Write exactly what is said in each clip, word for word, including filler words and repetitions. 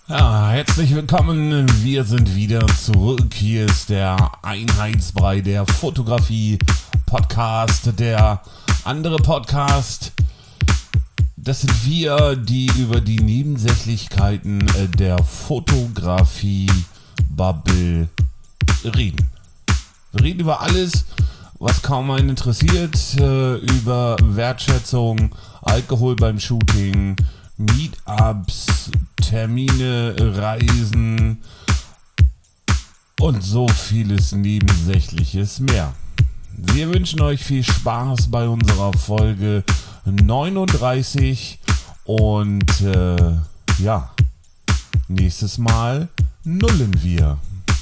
Ja, herzlich willkommen. Wir sind wieder zurück. Hier ist der Einheitsbrei, der Fotografie-Podcast, der andere Podcast. Das sind wir, die über die Nebensächlichkeiten der Fotografie-Bubble reden. Wir reden über alles, was kaum einen interessiert, über Wertschätzung, Alkohol beim Shooting, Meetups, Termine, Reisen und so vieles Nebensächliches mehr. Wir wünschen euch viel Spaß bei unserer Folge neununddreißig und äh, ja, nächstes Mal nullen wir.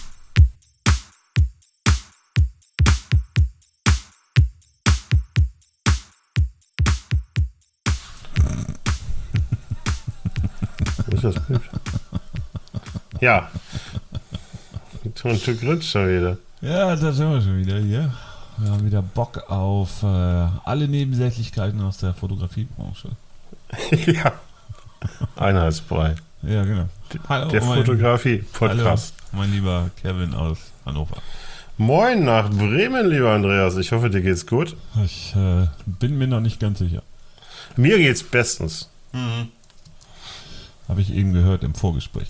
Ist das gut? Ja. Und du grinst schon wieder. Ja, da sind wir schon wieder hier. Wir haben wieder Bock auf äh, alle Nebensächlichkeiten aus der Fotografiebranche. Ja. Einheitsbrei. Ja, genau. Hallo, der mein, Fotografie-Podcast. Hallo, mein lieber Kevin aus Hannover. Moin nach Bremen, lieber Andreas. Ich hoffe, dir geht's gut. Ich äh, bin mir noch nicht ganz sicher. Mir geht's bestens. Mhm. Habe ich eben gehört im Vorgespräch.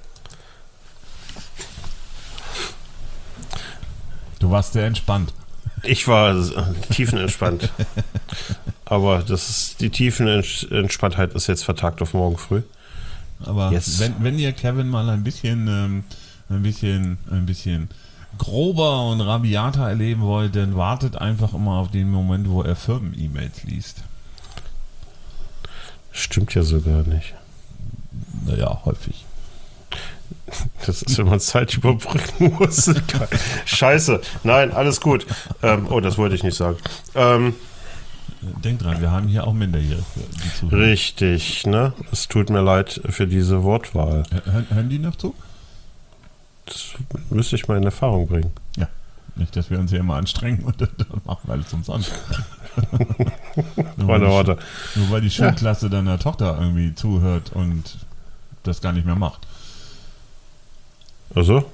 Du warst sehr entspannt. Ich war tiefenentspannt. Aber das ist, die Tiefenentspanntheit ist jetzt vertagt auf morgen früh. Aber yes. wenn, wenn ihr Kevin mal ein bisschen, ähm, ein bisschen, ein bisschen grober und rabiater erleben wollt, dann wartet einfach immer auf den Moment, wo er Firmen-E-Mails liest. Stimmt ja sogar nicht. Naja, häufig. Das ist, wenn man Zeit überbrücken muss. Scheiße. Nein, alles gut. Ähm, oh, das wollte ich nicht sagen. Ähm, Denk dran, wir haben hier auch Minderjährige. Richtig, ne? Es tut mir leid für diese Wortwahl. Hör, hören die noch zu? Das müsste ich mal in Erfahrung bringen. Ja. Nicht, dass wir uns hier immer anstrengen und dann machen wir alles umsonst. nur, warte, warte. Nur weil die Schulklasse ja. deiner Tochter irgendwie zuhört und das gar nicht mehr macht. Also?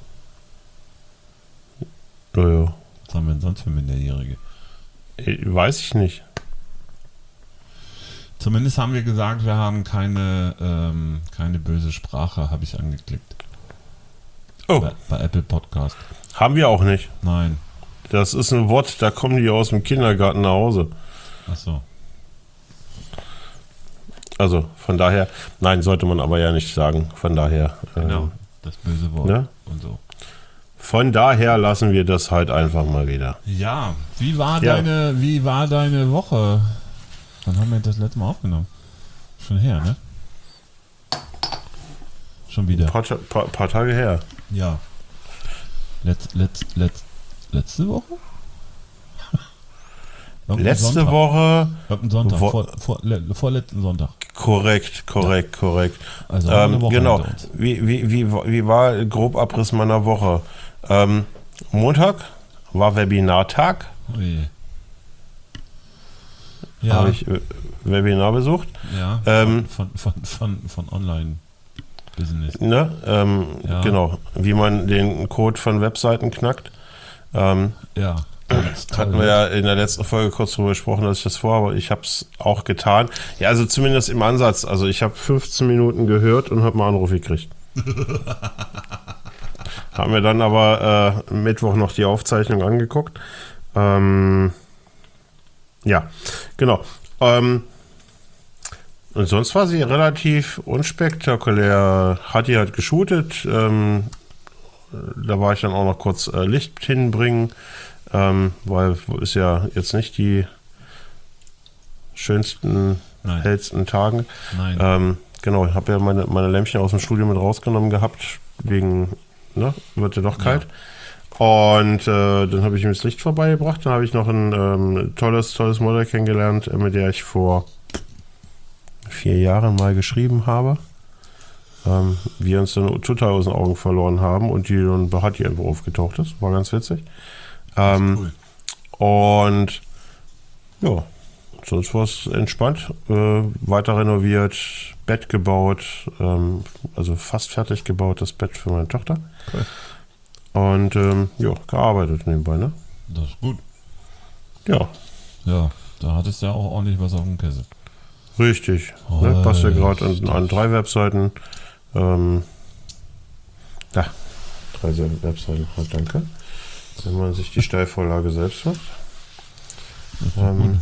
Naja. Was haben wir denn sonst für Minderjährige? Weiß ich nicht. Zumindest haben wir gesagt, wir haben keine, ähm, keine böse Sprache, habe ich angeklickt. Oh. Bei, bei Apple Podcast. Haben wir auch nicht. Nein. Das ist ein Wort, da kommen die aus dem Kindergarten nach Hause. Ach so. Also von daher, nein, sollte man aber ja nicht sagen. Von daher. Genau, ähm, das böse Wort ne? und so. Von daher lassen wir das halt einfach mal wieder. Ja, wie war ja. deine, wie war deine Woche? Wann haben wir das letzte Mal aufgenommen? Schon her, ne? Schon wieder. Ein paar, paar, paar Tage her. Ja. Letz, letz, letz, letzte Woche? Letzte Sonntag. Woche. Irgendein Sonntag, Wo- vor, vor, le, vorletzten Sonntag. Korrekt, korrekt, ja. korrekt. Also ähm, eine Woche genau. Wie, wie, wie, wie war grob Abriss meiner Woche? Ähm, Montag war Webinartag. Oh je. Ja. Habe ich äh, Webinar besucht. Ja. Ähm, von, von, von, von Online-Business. Ne? Ähm, ja. Genau. Wie man den Code von Webseiten knackt. Ähm, ja. Hatten wir ja in der letzten Folge kurz darüber gesprochen, dass ich das vorhabe. Ich habe es auch getan. Ja, also zumindest im Ansatz. Also ich habe fünfzehn Minuten gehört und habe mal einen Anruf gekriegt. Haben wir dann aber äh, Mittwoch noch die Aufzeichnung angeguckt. Ähm, ja, genau. Ähm, und sonst war sie relativ unspektakulär. Hatti hat geshootet. Ähm, da war ich dann auch noch kurz äh, Licht hinbringen. Ähm, weil ist ja jetzt nicht die schönsten, Nein. hellsten Tagen. Nein. Ähm, genau, ich habe ja meine, meine Lämpchen aus dem Studio mit rausgenommen gehabt, wegen, ne, wird ja doch kalt. Ja. Und äh, dann habe ich ihm das Licht vorbeigebracht. Dann habe ich noch ein ähm, tolles, tolles Model kennengelernt, mit der ich vor vier Jahren mal geschrieben habe. Ähm, wir uns dann total aus den Augen verloren haben und die dann bei Hatti irgendwo aufgetaucht ist. War ganz witzig. Ähm, cool. Und ja, sonst war es entspannt. Äh, weiter renoviert, Bett gebaut, ähm, also fast fertig gebaut, das Bett für meine Tochter. Okay. Und ähm, ja, gearbeitet nebenbei, ne? Das ist gut. Ja. Ja, da hattest du ja auch ordentlich was auf dem Kessel. Richtig. Oh, Ne? Passt ja gerade an, an drei Webseiten. Ähm, da, drei Webseiten, oh, danke. Wenn man sich die Steilvorlage selbst macht. Ähm,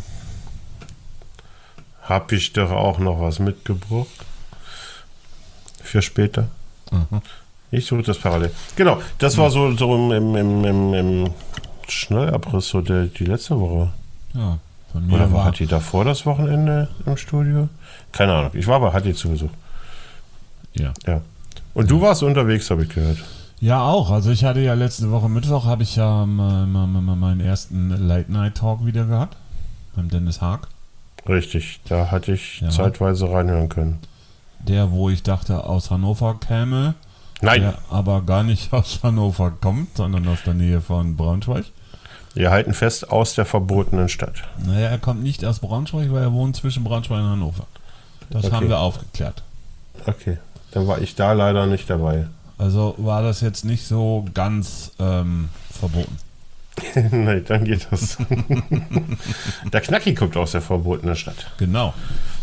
Hab ich doch auch noch was mitgebracht. Für später. Mhm. Ich suche das parallel. Genau, das war so, so im, im, im, im, im Schnellabriss so der, die letzte Woche. Ja, von mir Oder war... hat die davor das Wochenende im Studio? Keine Ahnung. Ich war bei Hatti zu Besuch. Ja. Ja. Und du warst unterwegs, habe ich gehört. Ja, auch. Also ich hatte ja letzte Woche Mittwoch, habe ich ja mal, mal, mal meinen ersten Late-Night-Talk wieder gehabt. Beim Dennis Haag. Richtig, da hatte ich Ja. zeitweise reinhören können. Der, wo ich dachte, aus Hannover käme. Nein, Der aber gar nicht aus Hannover kommt, sondern aus der Nähe von Braunschweig. wir halten fest, aus der verbotenen Stadt. Naja, er kommt nicht aus Braunschweig, weil er wohnt zwischen Braunschweig und Hannover. Das Okay. haben wir aufgeklärt. Okay, dann war ich da leider nicht dabei. Also war das jetzt nicht so ganz ähm, verboten. Nein, dann geht das. Der Knacki kommt aus der verbotenen Stadt. Genau.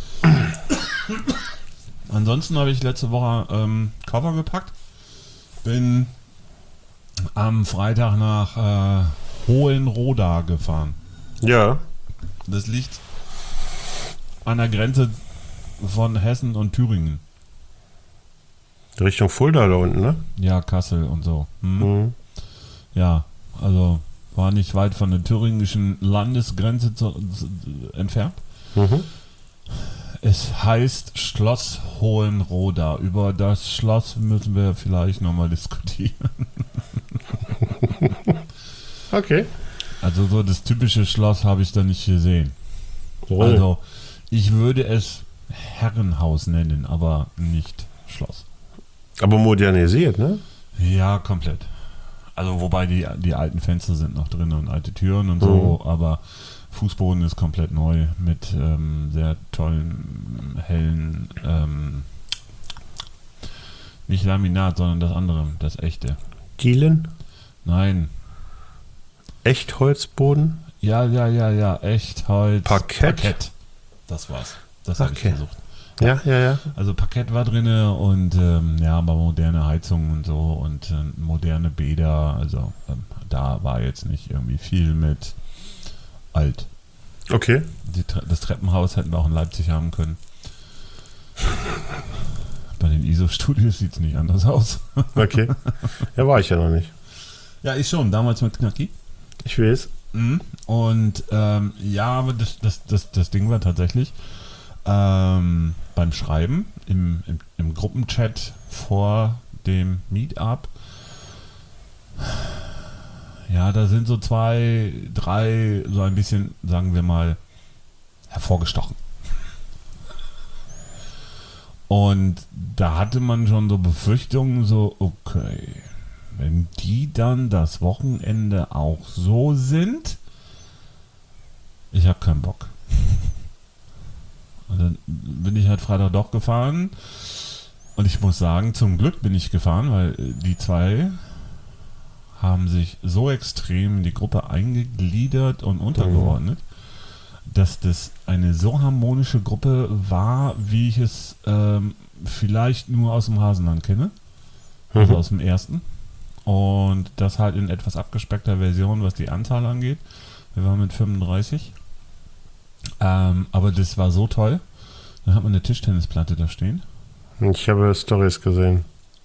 Ansonsten habe ich letzte Woche ähm, Koffer gepackt. Bin am Freitag nach äh, Hohenroda gefahren. Ja, Das liegt an der Grenze von Hessen und Thüringen. Richtung Fulda da unten, ne? Ja, Kassel und so. Hm? Mhm. Ja, also war nicht weit von der thüringischen Landesgrenze zu, zu, entfernt. Mhm. Es heißt Schloss Hohenroda. Über das Schloss müssen wir vielleicht nochmal diskutieren. Okay. Also so das typische Schloss habe ich da nicht gesehen. So. Also ich würde es Herrenhaus nennen, aber nicht Schloss. Aber modernisiert, ne? Ja, komplett. Also wobei die, die alten Fenster sind noch drin und alte Türen und so, Mhm. aber Fußboden ist komplett neu mit ähm, sehr tollen, hellen, ähm, nicht Laminat, sondern das andere, das echte. Dielen? Nein. Echtholzboden? Ja, ja, ja, ja, echt Holz. Parkett? Parkett. Das war's. Das habe Okay. ich versucht. Ja, ja, ja. Also Parkett war drinne und ähm, ja, aber moderne Heizungen und so und ähm, moderne Bäder. Also ähm, da war jetzt nicht irgendwie viel mit alt. Okay. Die, Tre- das Treppenhaus hätten wir auch in Leipzig haben können. Bei den I S O-Studios sieht es nicht anders aus. Okay. Ja, war ich ja noch nicht. Ja, ich schon, damals mit Knacki. Ich weiß. Mhm. Und ähm, ja, aber das, das, das, das Ding war tatsächlich ähm, beim Schreiben im, im, im Gruppenchat vor dem Meetup. Ja, da sind so zwei, drei, so ein bisschen, sagen wir mal, hervorgestochen. Und da hatte man schon so Befürchtungen, so, okay, wenn die dann das Wochenende auch so sind, ich habe keinen Bock. Und dann bin ich halt Freitag doch gefahren und ich muss sagen, zum Glück bin ich gefahren, weil die zwei haben sich so extrem in die Gruppe eingegliedert und untergeordnet, mhm. dass das eine so harmonische Gruppe war, wie ich es ähm, vielleicht nur aus dem Hasenland kenne, mhm. also aus dem ersten. Und das halt in etwas abgespeckter Version, was die Anzahl angeht. Wir waren mit fünfunddreißig. Ähm, aber das war so toll. Dann hat man eine Tischtennisplatte da stehen. Ich habe Storys gesehen.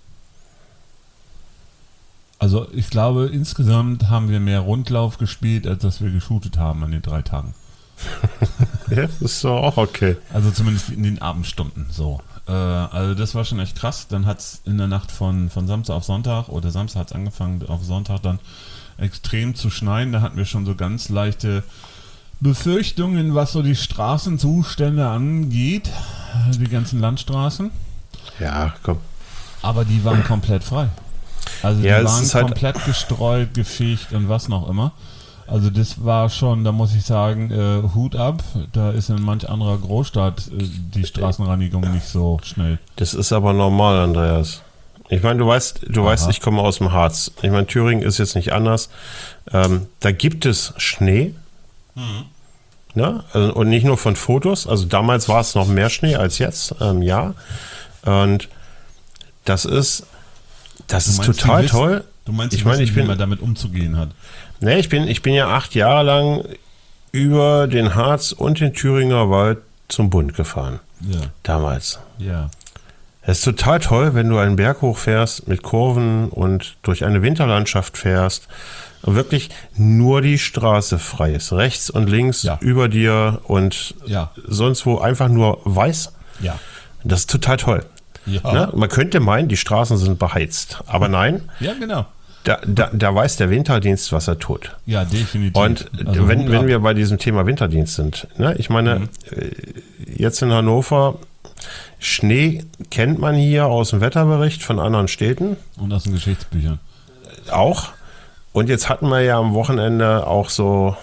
Also ich glaube, insgesamt haben wir mehr Rundlauf gespielt, als dass wir geshootet haben an den drei Tagen. Ja, das ist doch auch okay. Also zumindest in den Abendstunden so. Äh, also das war schon echt krass. Dann hat es in der Nacht von, von Samstag auf Sonntag, oder Samstag hat es angefangen, auf Sonntag dann extrem zu schneien. Da hatten wir schon so ganz leichte Befürchtungen, was so die Straßenzustände angeht. Die ganzen Landstraßen. Ja, komm. Aber die waren komplett frei. Also die Ja, es waren ist halt- komplett gestreut, gefegt und was noch immer. Also das war schon, da muss ich sagen, äh, Hut ab. Da ist in manch anderer Großstadt äh, die Straßenreinigung nicht so schnell. Das ist aber normal, Andreas. Ich meine, du weißt, du Aha. weißt, ich komme aus dem Harz. Ich meine, Thüringen ist jetzt nicht anders. Ähm, da gibt es Schnee. Mhm. Ne? Also, und nicht nur von Fotos. Also damals war es noch mehr Schnee als jetzt. Ähm, ja. Und das ist, das ist meinst, total die wissen- toll. Du meinst, Ich ich meine, meine, ich wie bin- man damit umzugehen hat. Ne, ich bin, ich bin ja acht Jahre lang über den Harz und den Thüringer Wald zum Bund gefahren. Ja, Damals. ja. Es ist total toll, wenn du einen Berg hochfährst mit Kurven und durch eine Winterlandschaft fährst und wirklich nur die Straße frei ist. Rechts und links Ja. über dir und Ja. sonst wo einfach nur weiß. Ja. Das ist total toll. Ja. Ne? Man könnte meinen, die Straßen sind beheizt. Aber nein, Ja, genau. da, da, da weiß der Winterdienst, was er tut. Ja, definitiv. Und Also wenn, Hut wenn ab. wir bei diesem Thema Winterdienst sind, ne? Ich meine, Mhm. äh, jetzt in Hannover, Schnee kennt man hier aus dem Wetterbericht von anderen Städten Und aus den Geschichtsbüchern. auch. Und jetzt hatten wir ja am Wochenende auch so,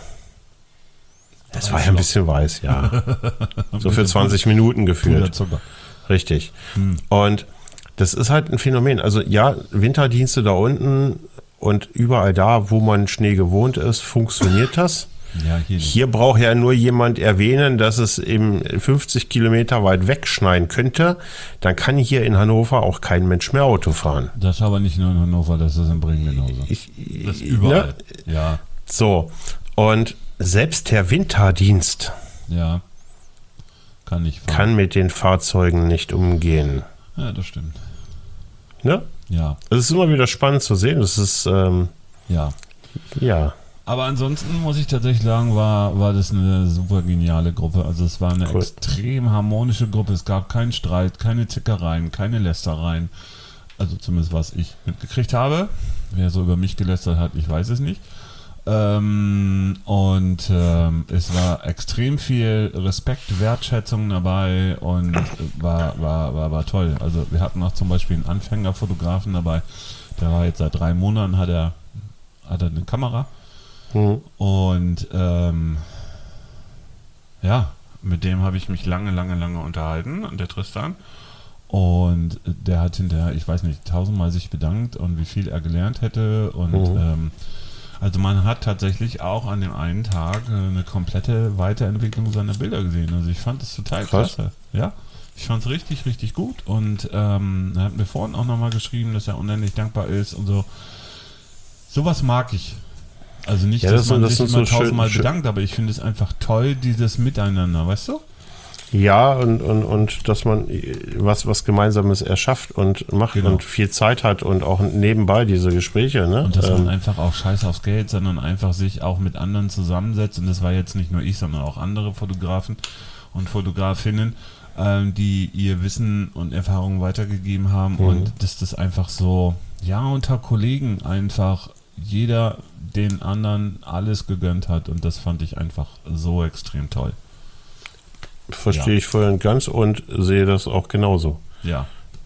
das war ja ein bisschen weiß, ja. So für zwanzig Minuten gefühlt. Puderzucker. Richtig. Hm. Und das ist halt ein Phänomen. Also ja, Winterdienste da unten und überall da, wo man Schnee gewohnt ist, funktioniert das. Ja, hier nicht. Hier braucht ja nur jemand erwähnen, dass es eben fünfzig Kilometer weit weg schneien könnte. Dann kann hier in Hannover auch kein Mensch mehr Auto fahren. Das ist aber nicht nur in Hannover, das ist in Bremen genauso. Ich, Das ist überall. Ne? Ja, So. Und selbst der Winterdienst ja. Kann nicht fahren. kann mit den Fahrzeugen nicht umgehen. Ja, das stimmt. Ne? Ja, Es ist immer wieder spannend zu sehen. Es ist, ähm, ja. ja, Aber ansonsten muss ich tatsächlich sagen, war, war das eine super geniale Gruppe. Also es war eine Cool. extrem harmonische Gruppe. Es gab keinen Streit, keine Zickereien, keine Lästereien. Also zumindest was ich mitgekriegt habe. Wer so über mich gelästert hat, ich weiß es nicht. Ähm, und ähm, es war extrem viel Respekt, Wertschätzung dabei und äh, war, war, war, war toll. Also wir hatten auch zum Beispiel einen Anfängerfotografen dabei, der war jetzt seit drei Monaten, hat er, hat er eine Kamera. Mhm. Und ähm, ja, mit dem habe ich mich lange, lange, lange unterhalten, der Tristan. Und der hat hinterher, ich weiß nicht, tausendmal sich bedankt und wie viel er gelernt hätte. Und Mhm. ähm, also man hat tatsächlich auch an dem einen Tag äh, eine komplette Weiterentwicklung seiner Bilder gesehen. Also ich fand es total Krass. klasse. Ja, ich fand es richtig, richtig gut. Und ähm, er hat mir vorhin auch nochmal geschrieben, dass er unendlich dankbar ist und so. Sowas mag ich. Also nicht, Ja, dass das man sind- das sich sind immer so schön- tausendmal schön- bedankt, aber ich finde es einfach toll, dieses Miteinander, weißt du? Ja, und, und, und dass man was, was Gemeinsames erschafft und macht Genau. und viel Zeit hat und auch nebenbei diese Gespräche. Ne? Und dass Ähm, man einfach auch scheiß aufs Geld, sondern einfach sich auch mit anderen zusammensetzt. Und das war jetzt nicht nur ich, sondern auch andere Fotografen und Fotografinnen, ähm, die ihr Wissen und Erfahrungen weitergegeben haben. Mhm. Und dass das einfach so, ja, unter Kollegen einfach jeder den anderen alles gegönnt hat. Und das fand ich einfach so extrem toll. Verstehe Ja. ich voll und ganz und sehe das auch genauso. Ja.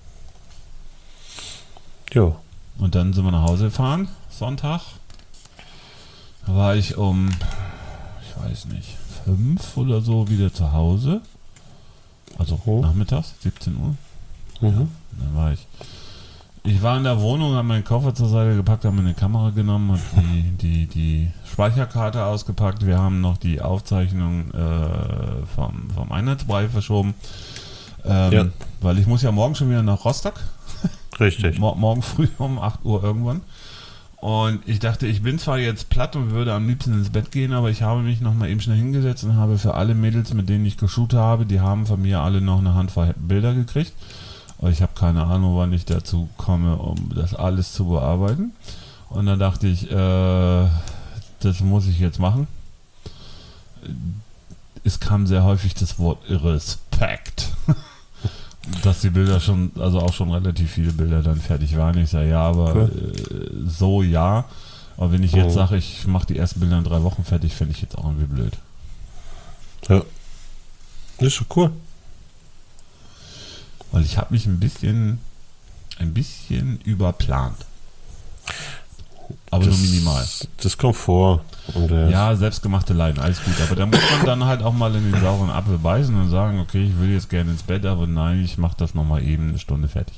Jo. Und dann sind wir nach Hause gefahren, Sonntag. Da war ich um, ich weiß nicht, fünf oder so wieder zu Hause. Also Oh. nachmittags, siebzehn Uhr. Mhm. Dann war ich. Ich war in der Wohnung, habe meinen Koffer zur Seite gepackt, habe mir eine Kamera genommen und die, die, die Speicherkarte ausgepackt. Wir haben noch die Aufzeichnung äh, vom, vom Einheitsbrei verschoben. Ähm, Ja. Weil ich muss ja morgen schon wieder nach Rostock. Richtig. Mor morgen früh um acht Uhr irgendwann. Und ich dachte, ich bin zwar jetzt platt und würde am liebsten ins Bett gehen, aber ich habe mich noch mal eben schnell hingesetzt und habe für alle Mädels, mit denen ich geshootet habe, die haben von mir alle noch eine Handvoll Bilder gekriegt. Aber ich habe keine Ahnung, wann ich dazu komme, um das alles zu bearbeiten. Und dann dachte ich, äh, das muss ich jetzt machen. Es kam sehr häufig das Wort Respekt. Dass die Bilder schon, also auch schon relativ viele Bilder dann fertig waren. Ich sage, ja, aber Cool. äh, so ja. Aber wenn ich jetzt Oh. sage, ich mache die ersten Bilder in drei Wochen fertig, fände ich jetzt auch irgendwie blöd. Ja. Das ist so cool. Weil ich habe mich ein bisschen, ein bisschen überplant. Aber das, nur minimal. Das kommt vor. Und, äh, ja, selbstgemachte Leiden, alles gut. Aber da muss man dann halt auch mal in den sauren Apfel beißen und sagen, okay, ich will jetzt gerne ins Bett, aber nein, ich mache das nochmal eben eine Stunde fertig.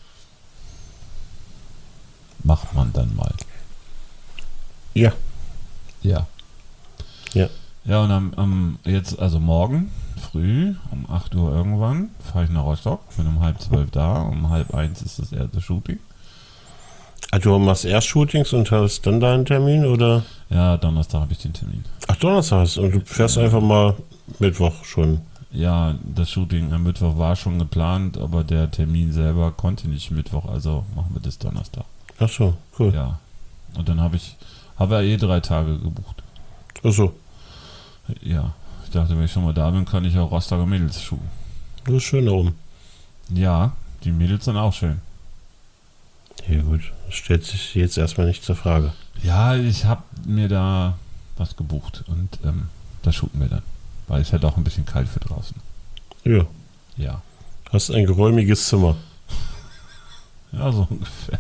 Macht man dann mal. Ja. Ja. Ja. Ja, und am, am jetzt, also morgen früh um acht Uhr irgendwann fahre ich nach Rostock, bin um halb zwölf da, um halb eins ist das erste Shooting. Also du machst erst Shootings und hast dann deinen Termin, oder? Ja, Donnerstag habe ich den Termin. Ach, Donnerstag hast du, und du fährst einfach mal Mittwoch schon. Ja, das Shooting am Mittwoch war schon geplant, aber der Termin selber konnte nicht Mittwoch, also machen wir das Donnerstag. Ach so, cool. Ja. Und dann habe ich, habe ja eh drei Tage gebucht. Ach so. Ja. Ich dachte, wenn ich schon mal da bin, kann ich auch Rostocker Mädels shooten. Das ist schön da oben. Ja, die Mädels sind auch schön. Ja gut, das stellt sich jetzt erstmal nicht zur Frage. Ja, ich habe mir da was gebucht und ähm, da shooten wir dann. Weil es halt auch ein bisschen kalt für draußen. Ja. Ja. Hast ein geräumiges Zimmer. Ja, so ungefähr.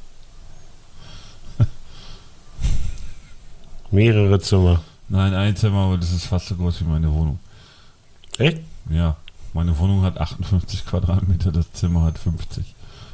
Mehrere Zimmer. Nein, ein Zimmer, aber das ist fast so groß wie meine Wohnung. Echt? Ja, meine Wohnung hat achtundfünfzig Quadratmeter, das Zimmer hat fünfzig.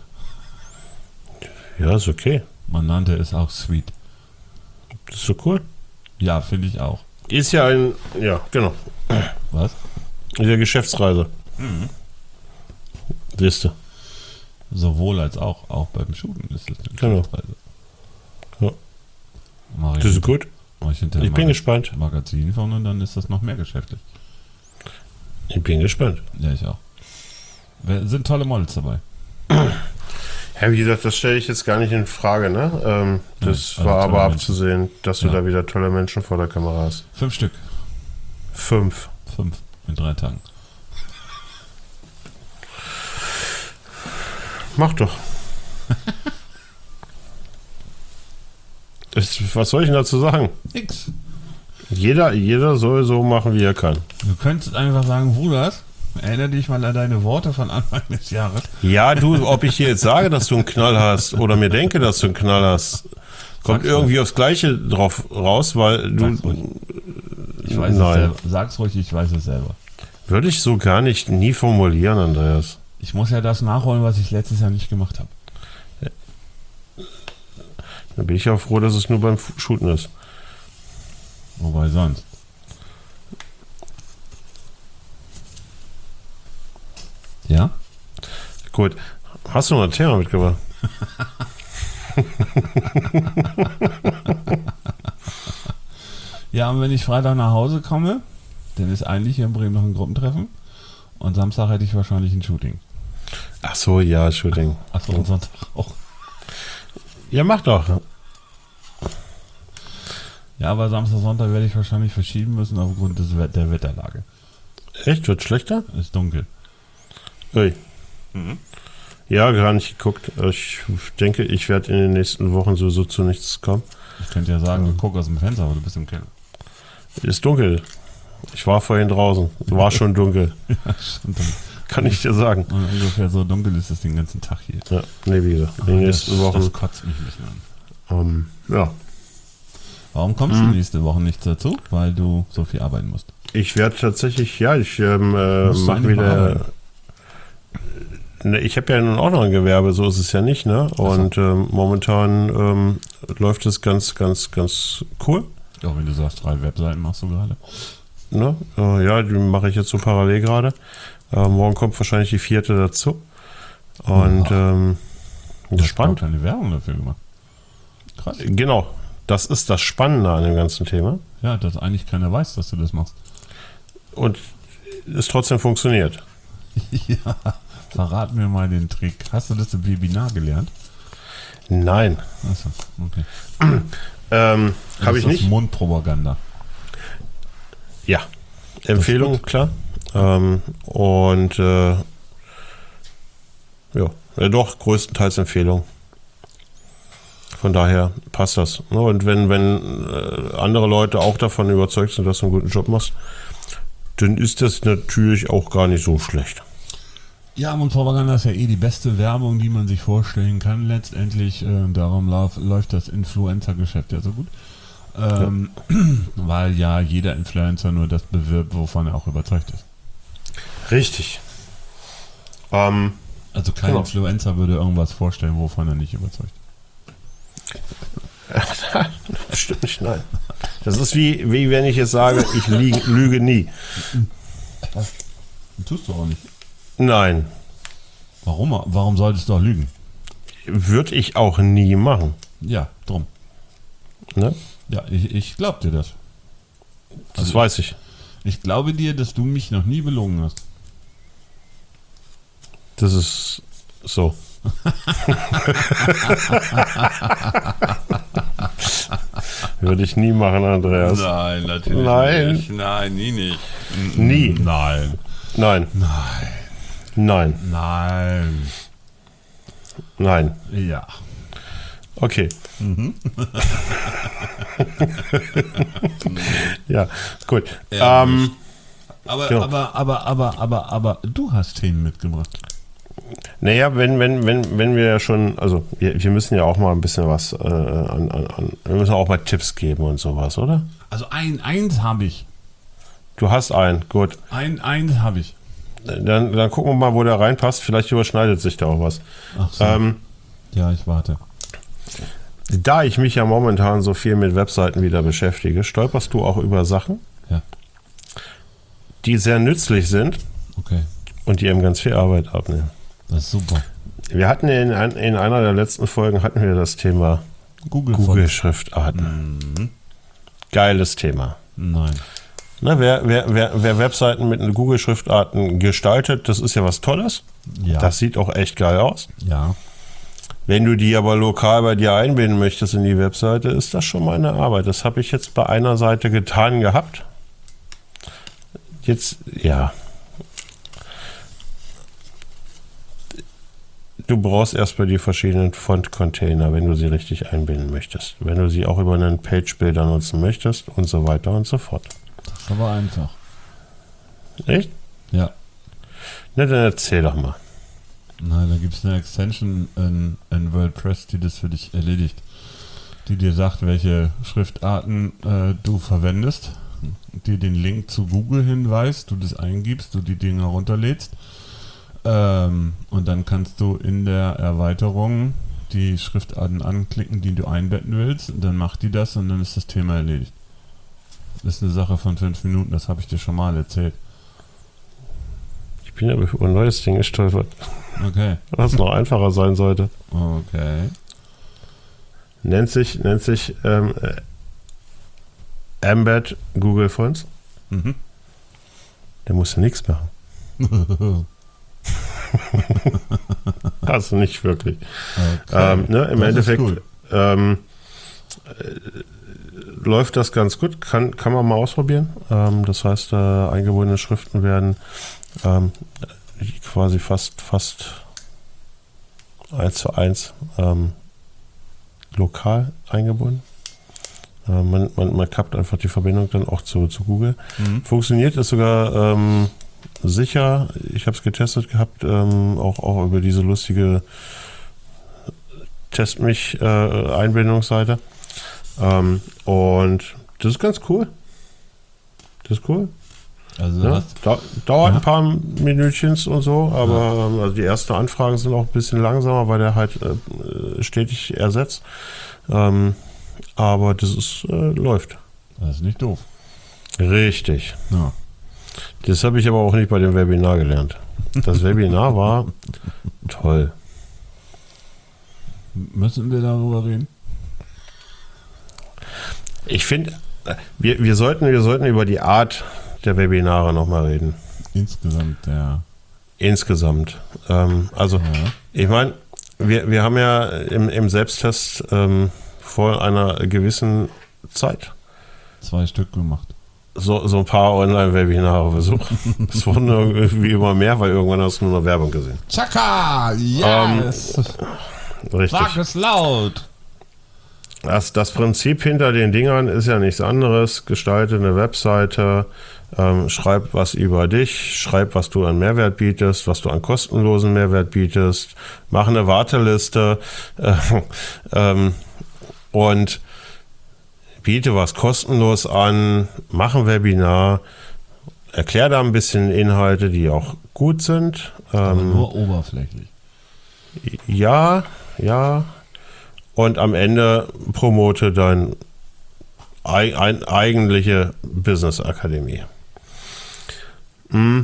Ja, ist okay. Man nannte es auch Suite. Das ist so cool. Ja, finde ich auch. Ist ja ein, ja, genau. Was? Ist ja Geschäftsreise. Mhm. Siehste. Sowohl als auch, auch beim Shooten ist es eine Genau. Geschäftsreise. Ja. Mach ich Das ist hinter- gut. mach ich hinterher Ich bin Mag- gespannt. Magazin von und dann ist das noch mehr geschäftlich. Ich bin gespannt. Ja, ich auch. Wer- Sind tolle Models dabei. Ja, wie gesagt, das stelle ich jetzt gar nicht in Frage, ne? Ähm, das Ja, also war tolle aber Menschen. abzusehen, dass du Ja. da wieder tolle Menschen vor der Kamera hast. Fünf Stück. Fünf. Fünf in drei Tagen. Mach doch. Das, was soll ich denn dazu sagen? Nix. Jeder, jeder soll so machen, wie er kann. Du könntest einfach sagen, Bruder, erinnere dich mal an deine Worte von Anfang des Jahres. Ja, du, ob ich dir jetzt sage, dass du einen Knall hast oder mir denke, dass du einen Knall hast, kommt Sag's irgendwie ruhig. aufs Gleiche drauf raus, weil Sag's du. ruhig. Ich weiß es Nein. selber. Sag's ruhig, ich weiß es selber. Würde ich so gar nicht nie formulieren, Andreas. Ich muss ja das nachholen, was ich letztes Jahr nicht gemacht habe. Dann bin ich auch froh, dass es nur beim Shooten ist. Wobei sonst. Ja? Gut. Hast du noch ein Thema mitgebracht? Ja, und wenn ich Freitag nach Hause komme, dann ist eigentlich hier in Bremen noch ein Gruppentreffen. Und Samstag hätte ich wahrscheinlich ein Shooting. Ach so, ja, Shooting. Achso, und Sonntag auch. Ja, mach doch. Ja, aber Samstag, Sonntag werde ich wahrscheinlich verschieben müssen aufgrund des, Wet- der Wetterlage. Echt? Wird schlechter? Ist dunkel. Ui. Ja, gar nicht geguckt. Ich denke, ich werde in den nächsten Wochen sowieso zu nichts kommen. Ich könnte ja sagen, du guck aus dem Fenster, aber du bist im Keller. Ist dunkel. Ich war vorhin draußen. War schon dunkel. Ja, und dann, Kann ich dir sagen. und ungefähr so dunkel ist es den ganzen Tag hier. Ja, nee, wie gesagt. In den das, nächsten Wochen. das kotzt mich ein bisschen an. Ähm, ja. Warum kommst du nächste Woche nicht dazu? Weil du so viel arbeiten musst. Ich werde tatsächlich, ja, ich ähm, äh, Musst du mache eigentlich mal wieder. arbeiten? Ne, ich habe ja nun auch noch ein Gewerbe, so ist es ja nicht, ne? Und ähm, momentan ähm, läuft es ganz, ganz, ganz cool. Auch wenn du sagst, drei Webseiten machst du gerade. Ne? Äh, ja, die mache ich jetzt so parallel gerade. Äh, morgen kommt wahrscheinlich die vierte dazu. Und ähm, das Du ist spannend. hast keine Werbung dafür gemacht. Krass. Genau, das ist das Spannende an dem ganzen Thema. Ja, dass eigentlich keiner weiß, dass du das machst. Und es trotzdem funktioniert. Ja, verrat mir mal den Trick. Hast du das im Webinar gelernt? Nein, Achso, okay. ähm, habe ich Das ist nicht. Mundpropaganda. Ja, Empfehlung, klar. Ähm, und äh, ja, ja, doch, größtenteils Empfehlung. Von daher passt das. Ne? Und wenn, wenn äh, andere Leute auch davon überzeugt sind, dass du einen guten Job machst, dann ist das natürlich auch gar nicht so schlecht. Ja, Mundpropaganda ist ja eh die beste Werbung, die man sich vorstellen kann letztendlich. Äh, darum lauf, läuft das Influencer-Geschäft ja so gut. Ähm, ja. Weil ja jeder Influencer nur das bewirbt, wovon er auch überzeugt ist. Richtig. Ähm, also kein genau. Influencer würde irgendwas vorstellen, wovon er nicht überzeugt. Stimmt nicht, nein. Das ist wie, wie wenn ich jetzt sage, ich lüge, lüge nie. Das tust du auch nicht. Nein. Warum? Warum solltest du auch lügen? Würde ich auch nie machen. Ja, drum. Ne? Ja, ich, ich glaube dir das. Das also weiß ich. Ich glaube dir, dass du mich noch nie belogen hast. Das ist so. Würde ich nie machen, Andreas. Nein, natürlich Nein. nicht. Nein, nie nicht. Nie. Nein. Nein. Nein. Nein. Nein. Nein. Ja. Okay. Mhm. Ja, gut. Ähm, aber, genau. aber, aber, aber, aber, aber, du hast Themen mitgebracht. Naja, wenn, wenn, wenn, wenn wir ja schon, also wir, wir müssen ja auch mal ein bisschen was, äh, an, an, an, wir müssen auch mal Tipps geben und sowas, oder? Also ein, eins habe ich. Du hast einen, gut. Ein, eins habe ich. Dann, dann gucken wir mal, wo der reinpasst. Vielleicht überschneidet sich da auch was. Ach so. Ähm, ja, ich warte. Da ich mich ja momentan so viel mit Webseiten wieder beschäftige, stolperst du auch über Sachen, ja. die sehr nützlich sind. Okay. Und die eben ganz viel Arbeit abnehmen. Das ist super. Wir hatten in, in einer der letzten Folgen hatten wir das Thema Google-Schriftarten. Google mhm. Geiles Thema. Nein. Na, wer, wer, wer, wer Webseiten mit Google-Schriftarten gestaltet, das ist ja was Tolles. Ja. Das sieht auch echt geil aus. Ja. Wenn du die aber lokal bei dir einbinden möchtest in die Webseite, ist das schon mal eine Arbeit. Das habe ich jetzt bei einer Seite getan gehabt. Jetzt, ja. Du brauchst erstmal die verschiedenen Font-Container, wenn du sie richtig einbinden möchtest. Wenn du sie auch über einen Page-Builder nutzen möchtest und so weiter und so fort. Das ist aber einfach. Echt? Ja. Na, dann erzähl doch mal. Na, da gibt es eine Extension in, in WordPress, die das für dich erledigt. Die dir sagt, welche Schriftarten äh, du verwendest, dir den Link zu Google hinweist, du das eingibst, du die Dinger runterlädst. Ähm, und dann kannst du in der Erweiterung die Schriftarten anklicken, die du einbetten willst. Und dann macht die das und dann ist das Thema erledigt. Das ist eine Sache von fünf Minuten, das habe ich dir schon mal erzählt. Ich bin aber über ein neues Ding gestolpert. Okay. Was noch einfacher sein sollte. Okay. Nennt sich, nennt sich ähm, Embed Google Fonts. Mhm. Der muss ja nichts machen. Also nicht wirklich. Okay. Ähm, ne, Im das Endeffekt cool. ähm, äh, läuft das ganz gut. Kann, kann man mal ausprobieren. Ähm, das heißt, äh, eingebundene Schriften werden ähm, quasi fast, fast eins zu eins ähm, lokal eingebunden. Äh, man, man, man kappt einfach die Verbindung dann auch zu, zu Google. Mhm. Funktioniert ist sogar ähm, sicher. Ich habe es getestet gehabt, ähm, auch, auch über diese lustige Test mich äh, Einbindungsseite. Ähm, und das ist ganz cool. Das ist cool. Also ja, hast, da, dauert ja. ein paar Minütchens und so, aber ja. ähm, also die ersten Anfragen sind auch ein bisschen langsamer, weil der halt äh, stetig ersetzt. Ähm, aber das ist, äh, läuft. Das ist nicht doof. Richtig. Ja. Das habe ich aber auch nicht bei dem Webinar gelernt. Das Webinar war toll. Müssen wir darüber reden? Ich finde, wir, wir, sollten, wir sollten über die Art der Webinare nochmal reden. Insgesamt, ja. Insgesamt. Ähm, also, ja. ich meine, wir, wir haben ja im, im Selbsttest ähm, vor einer gewissen Zeit zwei Stück gemacht. So, so ein paar Online-Webinare versucht. Es wurden irgendwie immer mehr, weil irgendwann hast du nur noch Werbung gesehen. Chaka! Yes! Ähm, richtig. Sag es laut! Das, das Prinzip hinter den Dingern ist ja nichts anderes. Gestalte eine Webseite, Ähm, schreib was über dich, schreib, was du an Mehrwert bietest, was du an kostenlosen Mehrwert bietest, mach eine Warteliste äh, ähm, und biete was kostenlos an, mach ein Webinar, erklär da ein bisschen Inhalte, die auch gut sind. Aber Ähm, nur oberflächlich. Ja, ja. Und am Ende promote dein ei- ein, eigentliche Business-Akademie. Hm.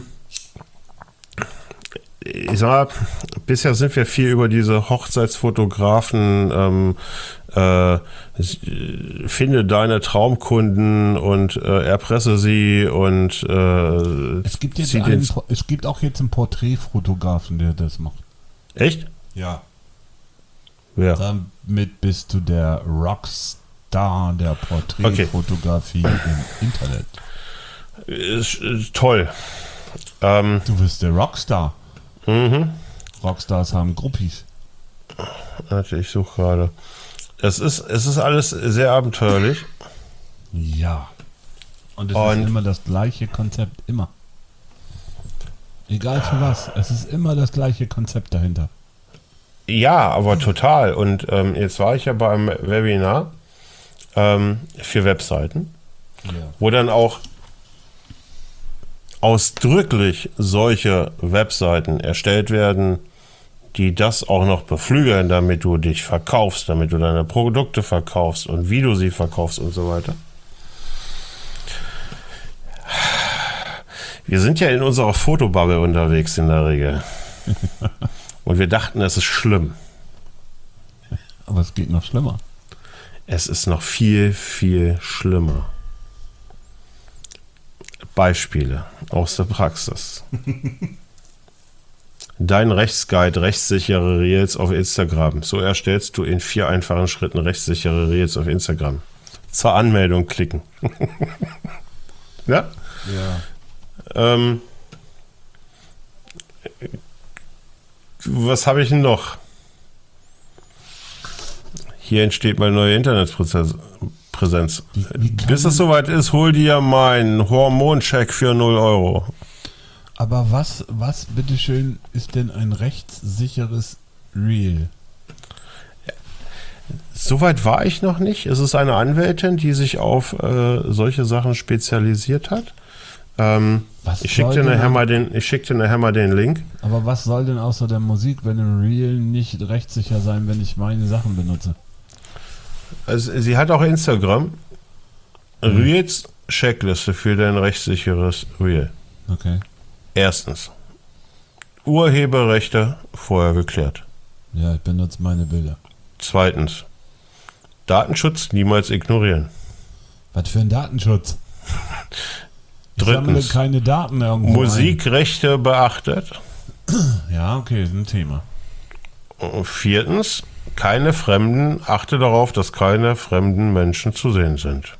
Ich sag mal, bisher sind wir viel über diese Hochzeitsfotografen, ähm, äh, finde deine Traumkunden und äh, erpresse sie und äh, Es gibt, jetzt zieh einen, den- Po- es gibt auch jetzt einen Porträtfotografen, der das macht. Echt? Ja. Wer? Damit bist du der Rockstar der Porträtfotografie im Internet. Ist, ist toll. Ähm, Du bist der Rockstar. mhm. Rockstars haben Gruppis. Warte, ich suche gerade. Es ist, es ist alles sehr abenteuerlich. Ja. Und es Und- ist immer das gleiche Konzept. Immer. Egal für was. Es ist immer das gleiche Konzept dahinter. Ja, aber total. Und ähm, jetzt war ich ja beim Webinar ähm, für Webseiten, Ja. wo dann auch ausdrücklich solche Webseiten erstellt werden, die das auch noch beflügeln, damit du dich verkaufst, damit du deine Produkte verkaufst und wie du sie verkaufst und so weiter. Wir sind ja in unserer Fotobubble unterwegs in der Regel. Und wir dachten, es ist schlimm. Aber es geht noch schlimmer. Es ist noch viel, viel schlimmer. Beispiele aus der Praxis. Dein Rechtsguide, rechtssichere Reels auf Instagram. So erstellst du in vier einfachen Schritten rechtssichere Reels auf Instagram. Zur Anmeldung klicken. Ja? Ja. Ähm, was habe ich denn noch? Hier entsteht meine neue Internetpräsenz. Wie, wie kann Bis es man- soweit ist, hol dir meinen Hormoncheck für null Euro. Aber was, was, bitteschön, ist denn ein rechtssicheres Reel? Soweit war ich noch nicht. Es ist eine Anwältin, die sich auf äh, solche Sachen spezialisiert hat. Ähm, Was ich schicke soll dir, denn nachher an- mal den- ich schick dir nachher mal den Link. Aber was soll denn außer der Musik, wenn ein Reel nicht rechtssicher sein, wenn ich meine Sachen benutze? Also, sie hat auch Instagram. Reels Checkliste für dein rechtssicheres Reel. Okay. Erstens. Urheberrechte vorher geklärt. Ja, ich benutze meine Bilder. Zweitens. Datenschutz niemals ignorieren. Was für ein Datenschutz? Ich sammle Drittens. keine Daten irgendwo Musikrechte beachtet. ein. Ja, okay, ist ein Thema. Und viertens. Keine Fremden. Achte darauf, dass keine fremden Menschen zu sehen sind.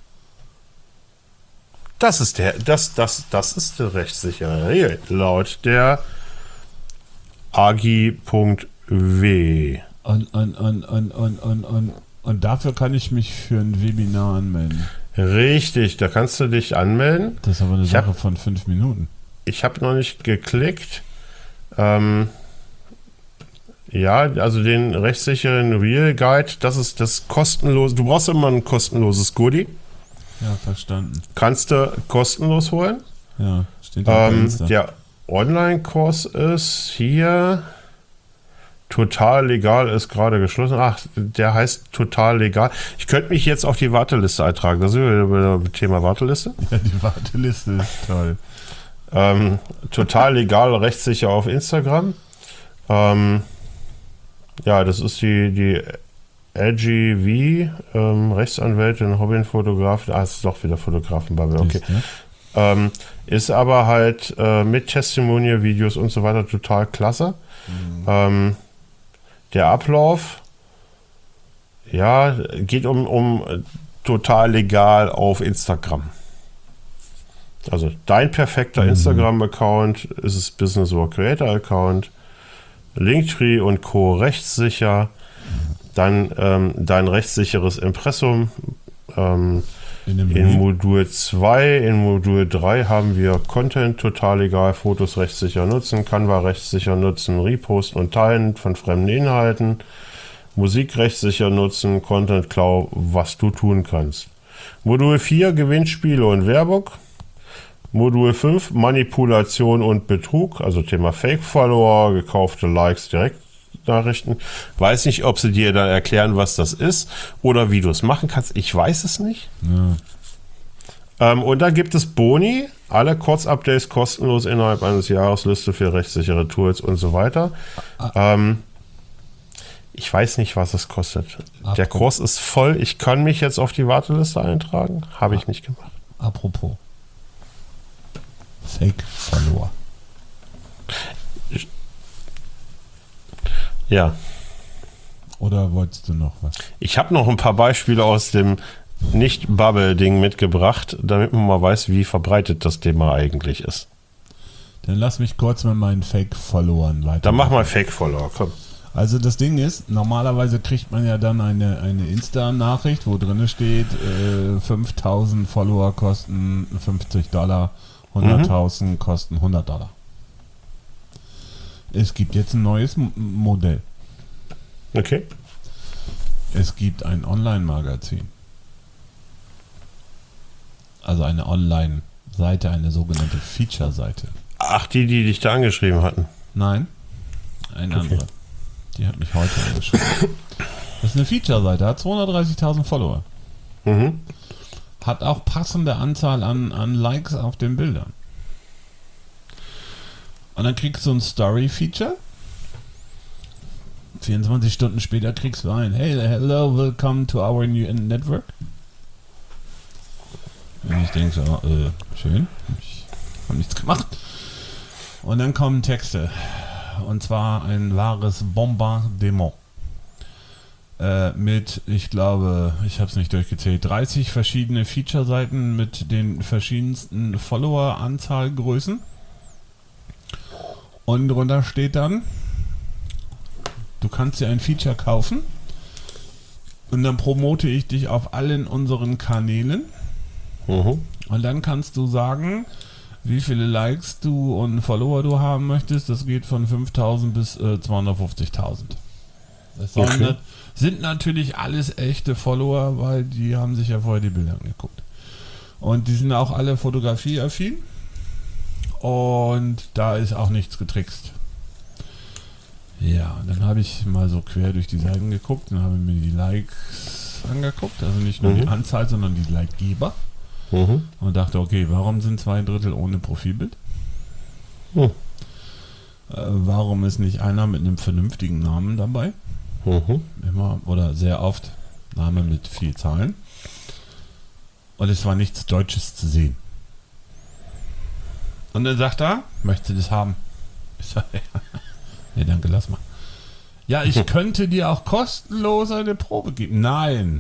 Das ist der, das, das, das ist der rechtssichere Regel laut der A G I Punkt W. Und, und, und, und, und, und, und, und dafür kann ich mich für ein Webinar anmelden. Richtig, da kannst du dich anmelden. Das ist aber eine Ich hab- Sache von fünf Minuten. Ich habe noch nicht geklickt. Ähm, ja, also den rechtssicheren Real Guide, das ist das kostenlose. Du brauchst immer ein kostenloses Goodie. Ja, verstanden. Kannst du kostenlos holen. Ja, steht da Ähm, Insta. der Online-Kurs ist hier total legal, ist gerade geschlossen. Ach, der heißt total legal. Ich könnte mich jetzt auf die Warteliste eintragen. Da sind wir wieder beim Thema Warteliste. Ja, die Warteliste ist toll. Ähm, total legal, rechtssicher auf Instagram. Ähm, ja, das ist die, die L G V, ähm, Rechtsanwältin, Hobbyfotograf. Ah, es ist doch wieder Fotografenbubble, okay. Siehst du? Ähm, ist aber halt äh, mit Testimonial-Videos und so weiter total klasse. Ähm, der Ablauf, ja, geht um, um äh, total legal auf Instagram. Also dein perfekter Mhm. Instagram-Account ist es Business or Creator-Account, Linktree und Co. rechtssicher, dann ähm, dein rechtssicheres Impressum, ähm, In, in Modul zwei, in Modul drei haben wir Content total egal, Fotos rechtssicher nutzen, Canva rechtssicher nutzen, Reposten und Teilen von fremden Inhalten, Musik rechtssicher nutzen, Content Klau, was du tun kannst. Modul vier, Gewinnspiele und Werbung. Modul fünf, Manipulation und Betrug, also Thema Fake-Follower, gekaufte Likes, Direktnachrichten. Weiß nicht, ob sie dir dann erklären, was das ist oder wie du es machen kannst. Ich weiß es nicht. Ja. Ähm, und dann gibt es Boni, alle Kurzupdates kostenlos innerhalb eines Jahres, Liste für rechtssichere Tools und so weiter. Ah. Ähm, ich weiß nicht, was es kostet. Apropos. Der Kurs ist voll. Ich kann mich jetzt auf die Warteliste eintragen. Habe ich nicht gemacht. Apropos. Fake-Follower. Ja. Oder wolltest du noch was? Ich habe noch ein paar Beispiele aus dem Nicht-Bubble-Ding mitgebracht, damit man mal weiß, wie verbreitet das Thema eigentlich ist. Dann lass mich kurz mit meinen Fake-Followern weiter. Dann mach mal Fake-Follower, komm. Also das Ding ist, normalerweise kriegt man ja dann eine, eine Insta-Nachricht, wo drin steht, äh, fünftausend Follower kosten fünfzig Dollar, hunderttausend mhm. kosten hundert Dollar. Es gibt jetzt ein neues M- Modell. Okay. Es gibt ein Online-Magazin. Also eine Online-Seite, eine sogenannte Feature-Seite. Ach, die, die dich da angeschrieben hatten? Nein, eine okay. andere. Die hat mich heute angeschrieben. Das ist eine Feature-Seite, hat zweihundertdreißigtausend Follower. Mhm. Hat auch passende Anzahl an, an Likes auf den Bildern. Und dann kriegst du ein Story-Feature. vierundzwanzig Stunden später kriegst du ein Hey, hello, welcome to our new network. Und ich denke so, äh, schön, ich habe nichts gemacht. Und dann kommen Texte. Und zwar ein wahres Bombardement. Äh, mit, ich glaube, ich habe es nicht durchgezählt, dreißig verschiedene Feature-Seiten mit den verschiedensten Follower-Anzahlgrößen. Und drunter steht dann, du kannst dir ein Feature kaufen und dann promote ich dich auf allen unseren Kanälen. Mhm. Und dann kannst du sagen, wie viele Likes du und Follower du haben möchtest. Das geht von fünftausend bis äh, zweihundertfünfzigtausend. Das okay. nat- sind natürlich alles echte Follower, weil die haben sich ja vorher die Bilder angeguckt. Und die sind auch alle fotografieaffin. Und da ist auch nichts getrickst. Ja, dann habe ich mal so quer durch die Seiten geguckt und habe mir die Likes angeguckt. Also nicht nur mhm. die Anzahl, sondern die Likegeber. Mhm. Und dachte, okay, warum sind zwei Drittel ohne Profilbild? Mhm. Äh, warum ist nicht einer mit einem vernünftigen Namen dabei? Mhm. Immer oder sehr oft Name mit vier Zahlen. Und es war nichts Deutsches zu sehen. Und dann sagt er, möchte das haben? Ich sage, ja. Nee, danke, lass mal. Ja, ich könnte dir auch kostenlos eine Probe geben. Nein.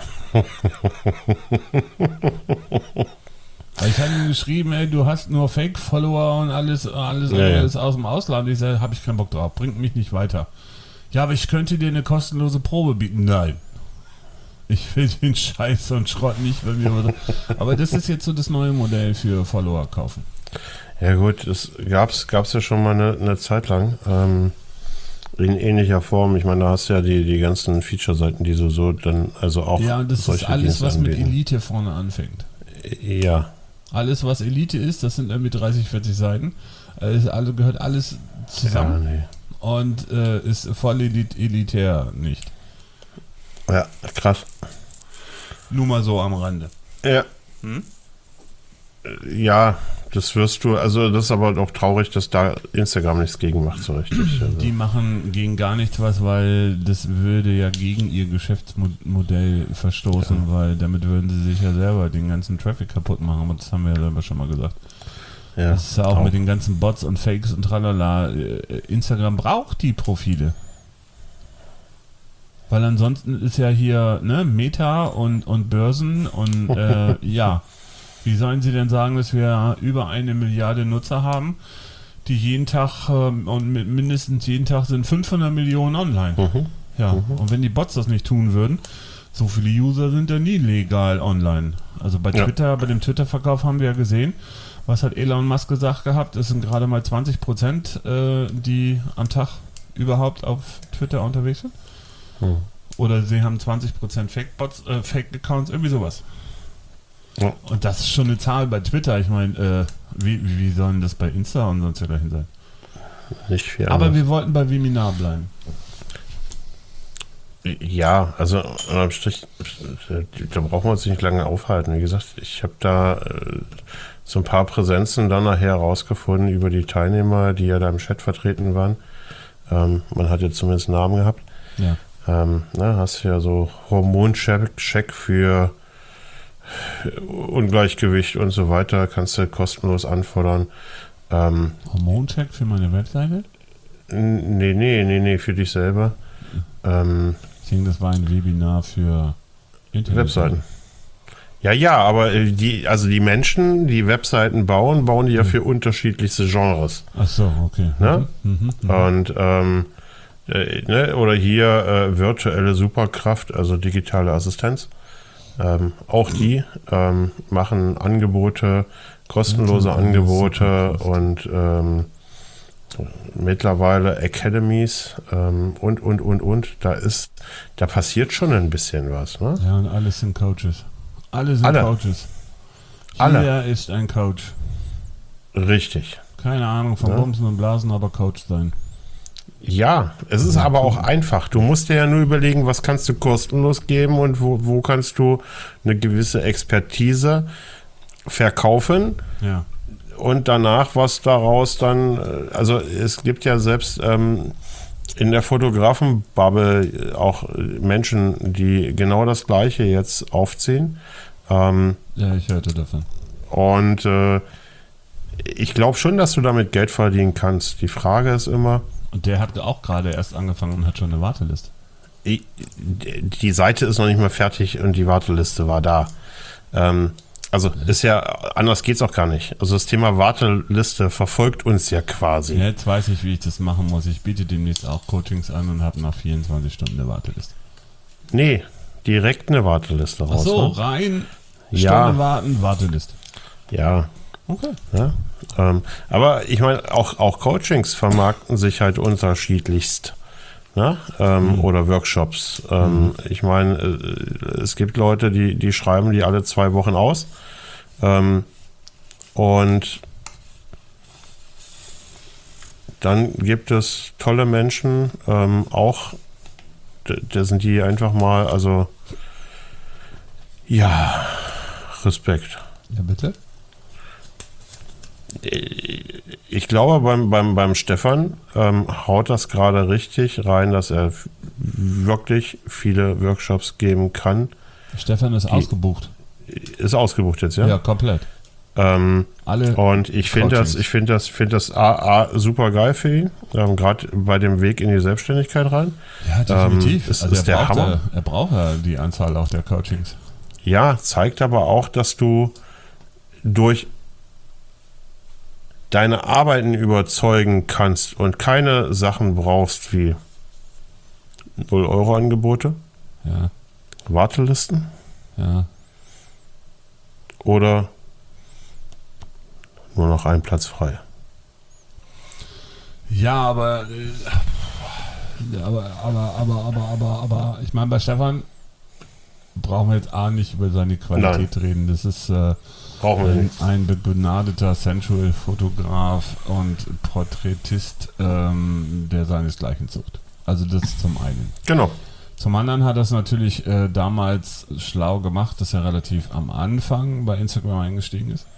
Ich habe ihm geschrieben, ey, du hast nur Fake-Follower und alles, alles, ja, alles ja. aus dem Ausland. Ich sage, habe ich keinen Bock drauf, bringt mich nicht weiter. Ja, aber ich könnte dir eine kostenlose Probe bieten. Nein. Ich will den Scheiß und Schrott nicht bei mir. Aber das ist jetzt so das neue Modell für Follower kaufen. Ja gut, das gab's gab's ja schon mal eine, eine Zeit lang ähm, in ähnlicher Form. Ich meine, da hast du ja die, die ganzen Feature-Seiten, die so, so dann also auch ja, und das ist alles, Dienste was anbieten. Mit Elite vorne anfängt. Ja. Alles, was Elite ist, das sind dann mit dreißig, vierzig Seiten. Also gehört alles zusammen. Ja, nee. Und äh, ist voll elit- elitär nicht. Ja, krass. Nur mal so am Rande. Ja. Hm? Ja, das wirst du, also das ist aber auch traurig, dass da Instagram nichts gegen macht, so richtig. Also. Die machen gegen gar nichts was, weil das würde ja gegen ihr Geschäftsmodell verstoßen, ja. weil damit würden sie sich ja selber den ganzen Traffic kaputt machen, aber das haben wir ja selber schon mal gesagt. Ja, das ist ja auch, auch mit den ganzen Bots und Fakes und tralala. Instagram braucht die Profile. Weil ansonsten ist ja hier ne, Meta und, und Börsen und äh, ja. Wie sollen sie denn sagen, dass wir über eine Milliarde Nutzer haben, die jeden Tag ähm, und mit mindestens jeden Tag sind fünfhundert Millionen online. Mhm. Ja, mhm. Und wenn die Bots das nicht tun würden, so viele User sind ja nie legal online. Also bei Twitter, ja. bei dem Twitter-Verkauf haben wir ja gesehen, was hat Elon Musk gesagt gehabt, es sind gerade mal zwanzig Prozent, äh, die am Tag überhaupt auf Twitter unterwegs sind. Hm. Oder sie haben zwanzig Prozent Fake-Bots, äh, Fake-Accounts, irgendwie sowas. Ja. Und das ist schon eine Zahl bei Twitter. Ich meine, äh, wie, wie sollen das bei Insta und sonst ja dahin sein? Nicht viel Aber anders. wir wollten bei Viminar bleiben. Ja, also unterm Strich, da brauchen wir uns nicht lange aufhalten. Wie gesagt, ich habe da äh, so ein paar Präsenzen dann nachher rausgefunden über die Teilnehmer, die ja da im Chat vertreten waren. Ähm, man hat ja zumindest Namen gehabt. Ja. Ähm, na, hast ja so Hormoncheck für Ungleichgewicht und so weiter, kannst du kostenlos anfordern. Ähm, Hormoncheck für meine Webseite? Nee, nee, nee, nee, für dich selber. Ähm, ich denke, das war ein Webinar für Internet. Webseiten. Ja, ja, aber die, also die Menschen, die Webseiten bauen, bauen die ja für unterschiedlichste Genres. Ach so, okay. Ne? Mhm, mh, und ähm, äh, ne, oder hier äh, virtuelle Superkraft, also digitale Assistenz. Ähm, auch die ähm, machen Angebote, kostenlose Angebote und ähm, mittlerweile Academies ähm, und, und, und, und. Da ist, da passiert schon ein bisschen was. Ne? Ja, und alles sind Coaches. Alle sind Alle. Coaches. Alle. Jeder ist ein Coach. Richtig. Keine Ahnung von ja. Bumsen und Blasen, aber Coach sein. Ja, es ist aber auch einfach. Du musst dir ja nur überlegen, was kannst du kostenlos geben und wo, wo kannst du eine gewisse Expertise verkaufen. Ja. Und danach, was daraus dann, also es gibt ja selbst ähm, in der Fotografenbubble auch Menschen, die genau das Gleiche jetzt aufziehen. Ähm, ja, ich hörte davon. Und äh, ich glaube schon, dass du damit Geld verdienen kannst. Die Frage ist immer... Und der hat auch gerade erst angefangen und hat schon eine Warteliste. Die Seite ist noch nicht mal fertig und die Warteliste war da. Ähm, also ist ja, anders geht's auch gar nicht. Also das Thema Warteliste verfolgt uns ja quasi. Jetzt weiß ich, wie ich das machen muss. Ich biete demnächst auch Coachings an und habe nach vierundzwanzig Stunden eine Warteliste. Nee, direkt eine Warteliste raus. Ach so, ne? rein, ja. Stunde warten, Warteliste. Ja. Okay. Ja, ähm, aber ich meine, auch, auch Coachings vermarkten sich halt unterschiedlichst. Ne? Ähm, mhm. Oder Workshops. Ähm, mhm. Ich meine, äh, es gibt Leute, die, die schreiben die alle zwei Wochen aus. Ähm, und dann gibt es tolle Menschen, ähm, auch, da sind die einfach mal, also, ja, Respekt. Ja, bitte? Ich glaube, beim, beim, beim Stefan ähm, haut das gerade richtig rein, dass er wirklich viele Workshops geben kann. Stefan ist Die ausgebucht. Ist ausgebucht jetzt, ja? Ja, komplett. Ähm, Alle und ich finde das, ich finde das, finde das A, A super geil für ihn, ähm, gerade bei dem Weg in die Selbstständigkeit rein. Ja, definitiv. Ähm, ist, also ist er, der braucht, Hammer. er, er braucht ja die Anzahl auch der Coachings. Ja, zeigt aber auch, dass du durch deine Arbeiten überzeugen kannst und keine Sachen brauchst wie null Euro Angebote, ja. Wartelisten, ja. oder nur noch ein Platz frei. Ja, aber, äh, aber, aber, aber, aber, aber, aber, ich meine, bei Stefan brauchen wir jetzt A nicht über seine Qualität Nein. reden. Das ist äh, ein, ein begnadeter Sensual-Fotograf und Porträtist, ähm, der seinesgleichen sucht. Also das zum einen. Genau. Zum anderen hat er es natürlich äh, damals schlau gemacht, dass er relativ am Anfang bei Instagram eingestiegen ist.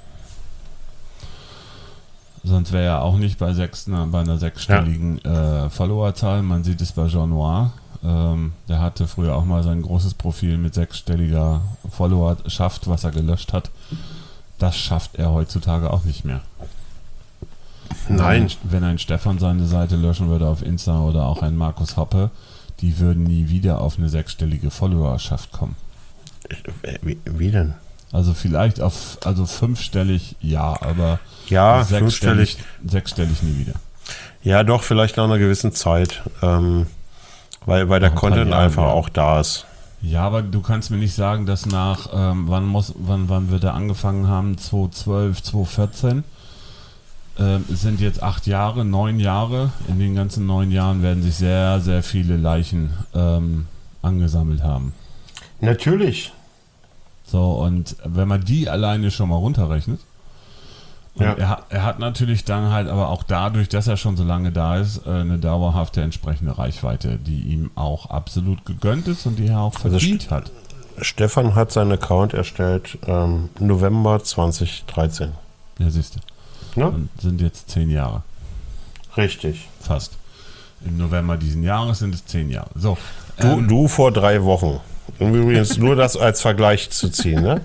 Sonst wäre er auch nicht bei, sechs, na, bei einer sechsstelligen ja. äh, Followerzahl. Man sieht es bei Jean Noir. Ähm, der hatte früher auch mal sein großes Profil mit sechsstelliger Followerschaft, was er gelöscht hat. Das schafft er heutzutage auch nicht mehr. Nein. Wenn ein, wenn ein Stefan seine Seite löschen würde auf Insta oder auch ein Markus Hoppe, die würden nie wieder auf eine sechsstellige Followerschaft kommen. Wie, wie denn? Also vielleicht auf, also fünfstellig, ja, aber ja, sechsstellig, fünfstellig. sechsstellig nie wieder. Ja, doch, vielleicht nach einer gewissen Zeit. Ähm, weil weil der Content einfach ja. auch da ist. Ja, aber du kannst mir nicht sagen, dass nach, ähm, wann, muss, wann, wann wir da angefangen haben, zweitausendzwölf, zweitausendvierzehn, ähm, es sind jetzt acht Jahre, neun Jahre. In den ganzen neun Jahren werden sich sehr, sehr viele Leichen ähm, angesammelt haben. Natürlich. So, und wenn man die alleine schon mal runterrechnet, und Ja. er, er hat natürlich dann halt aber auch dadurch, dass er schon so lange da ist, äh, eine dauerhafte entsprechende Reichweite, die ihm auch absolut gegönnt ist und die er auch verdient hat. Stefan hat seinen Account erstellt ähm, November zweitausenddreizehn. Ja, siehst du. Ne? Und sind jetzt zehn Jahre. Richtig. Fast. Im November diesen Jahres sind es zehn Jahre. So. Du, ähm, du vor drei Wochen. Und übrigens nur das als Vergleich zu ziehen, ne?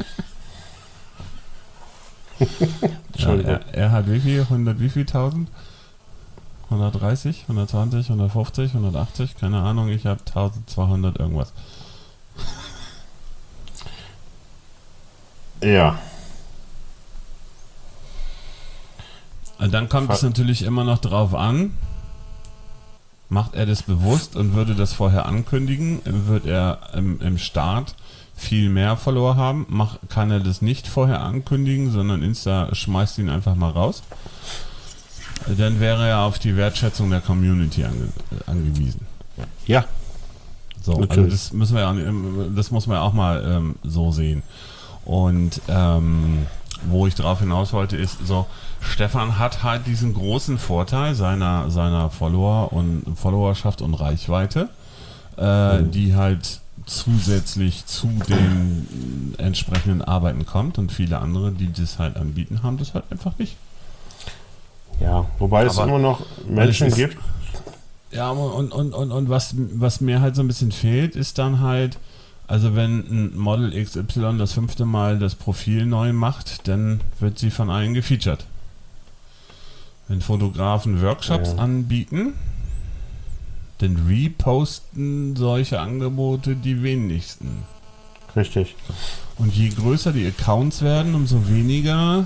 ja, Entschuldigung. er, er hat wie viel? hundert, wie viel tausend? hundertdreißig, hundertzwanzig, hundertfünfzig, hundertachtzig? Keine Ahnung, ich habe eintausendzweihundert irgendwas. Ja. Und dann kommt es natürlich immer noch drauf an, macht er das bewusst und würde das vorher ankündigen, wird er im, im Start viel mehr Follower haben, mach, kann er das nicht vorher ankündigen, sondern Insta schmeißt ihn einfach mal raus, dann wäre er auf die Wertschätzung der Community ange, angewiesen. Ja. So, also Natürlich. das müssen wir ja, das muss man ja auch mal ähm, so sehen. Und ähm, wo ich drauf hinaus wollte, ist so, Stefan hat halt diesen großen Vorteil seiner, seiner Follower und Followerschaft und Reichweite, äh, Mhm. die halt zusätzlich zu den entsprechenden Arbeiten kommt, und viele andere, die das halt anbieten, haben das halt einfach nicht. Ja, wobei es Aber- immer noch Menschen ist- gibt. Ja, und, und, und, und was, was mir halt so ein bisschen fehlt, ist dann halt, also wenn ein Model X Y das fünfte Mal das Profil neu macht, dann wird sie von allen gefeatured. Wenn Fotografen Workshops Ja. anbieten, dann reposten solche Angebote die wenigsten. Richtig. Und je größer die Accounts werden, umso weniger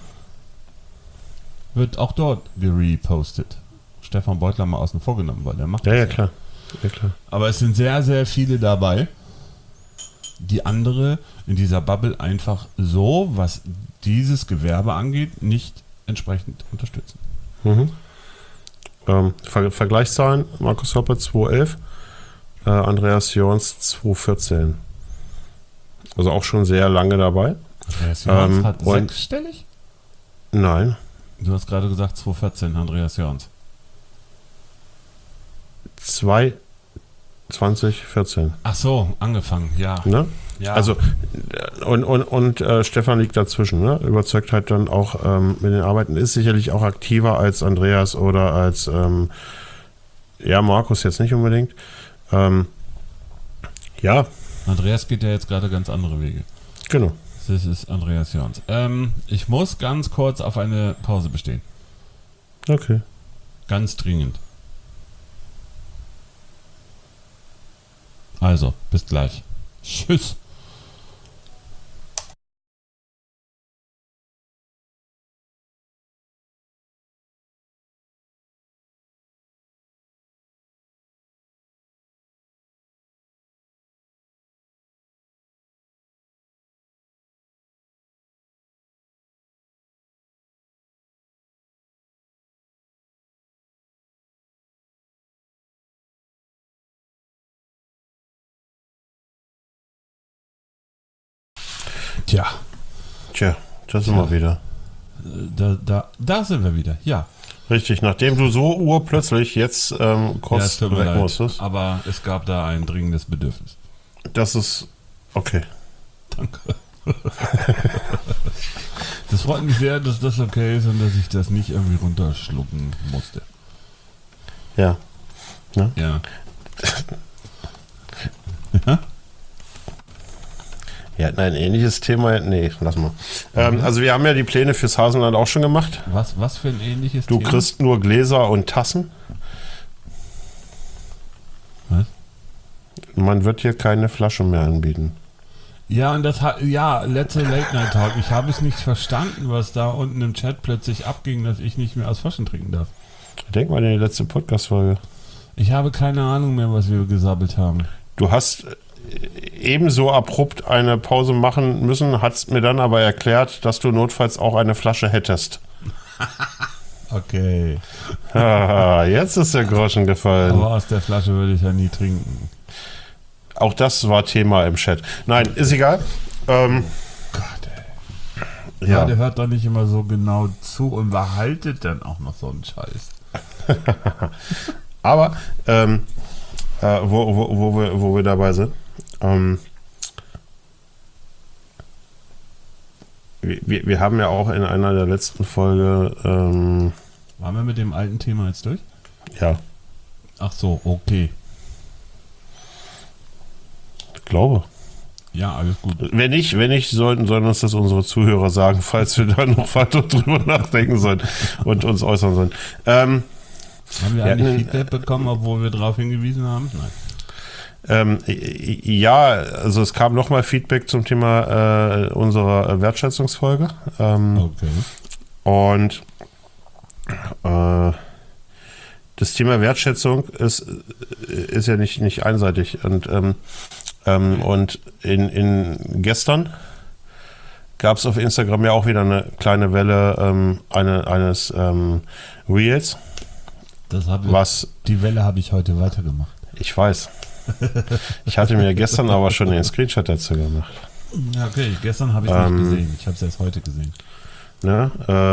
wird auch dort gerepostet. Stefan Beutler mal außen vor genommen, weil der macht Ja, das ja, klar. Ja, klar. Aber es sind sehr, sehr viele dabei, die andere in dieser Bubble einfach so, was dieses Gewerbe angeht, nicht entsprechend unterstützen. Mhm. Ähm, Ver Vergleichszahlen: Markus Hoppe zweitausendelf, äh, Andreas Jorns zweitausendvierzehn. Also auch schon sehr lange dabei. Andreas Jorns Ähm, hat und- sechsstellig? Nein, Du hast gerade gesagt zweitausendvierzehn, Andreas Jorns. zwei zwanzig vierzehn. Ach so, angefangen, ja. Ne? ja. Also äh, und, und, und äh, Stefan liegt dazwischen, ne? Überzeugt halt dann auch ähm, mit den Arbeiten, ist sicherlich auch aktiver als Andreas oder als ähm, ja, Markus jetzt nicht unbedingt. Ähm, ja, Andreas geht ja jetzt gerade ganz andere Wege. genau. Das ist Andreas Jorns. Ähm, ich muss ganz kurz auf eine Pause bestehen. Okay. Ganz dringend. Also, bis gleich. Tschüss. Tja, Tja, das sind wir wieder. da, da, da sind wir wieder. Ja, Richtig, nachdem du so urplötzlich jetzt ähm, ja es kurz tut mir weg leid, musstest. aber es gab da ein dringendes Bedürfnis. Das ist okay. Danke. Das freut mich sehr, dass das okay ist und dass ich das nicht irgendwie runterschlucken musste. Ja. Ja. ja? Ja, nein, ähnliches Thema. Nee, lass mal. Ähm, also wir haben ja die Pläne fürs Hasenland auch schon gemacht. Was, was für ein ähnliches Du Thema? kriegst nur Gläser und Tassen. Was? Man wird hier keine Flasche mehr anbieten. Ja, und das hat, ja, letzte Late Night Talk. Ich habe es nicht verstanden, was da unten im Chat plötzlich abging, dass ich nicht mehr aus Flaschen trinken darf. Denk mal an die letzte Podcast-Folge. Ich habe keine Ahnung mehr, was wir gesabbelt haben. Du hast ebenso abrupt eine Pause machen müssen, hat es mir dann aber erklärt, dass du notfalls auch eine Flasche hättest. Okay. Ah, jetzt ist der Groschen gefallen. Aber aus der Flasche würde ich ja nie trinken. Auch das war Thema im Chat. Nein, ist egal. Ähm, Gott, ey. Ja. ja, der hört doch nicht immer so genau zu und behaltet dann auch noch so einen Scheiß. Aber, ähm, äh, wo, wo, wo, wir, wo wir dabei sind, ähm, wir, wir haben ja auch in einer der letzten Folge, ähm, waren wir mit dem alten Thema jetzt durch? Ja. Ach so, okay. Ich glaube. Ja, alles gut. Wenn nicht, wenn nicht, sollten, sollen uns das unsere Zuhörer sagen, falls wir da noch weiter drüber nachdenken sollen und uns äußern sollen. Ähm, haben wir eigentlich Feedback bekommen, obwohl wir darauf hingewiesen haben? Nein. Ähm, ja, also es kam nochmal Feedback zum Thema äh, unserer Wertschätzungsfolge. Ähm, okay. Und äh, das Thema Wertschätzung ist, ist ja nicht, nicht einseitig. Und, ähm, ähm, und in, in gestern gab es auf Instagram ja auch wieder eine kleine Welle ähm, eine, eines ähm, Reels. Das hab ich, was, die Welle habe ich heute weitergemacht. Ich weiß. Ich hatte mir gestern aber schon den Screenshot dazu gemacht. Ja, okay, gestern habe ich es ähm, nicht gesehen. Ich habe es erst heute gesehen. Ne,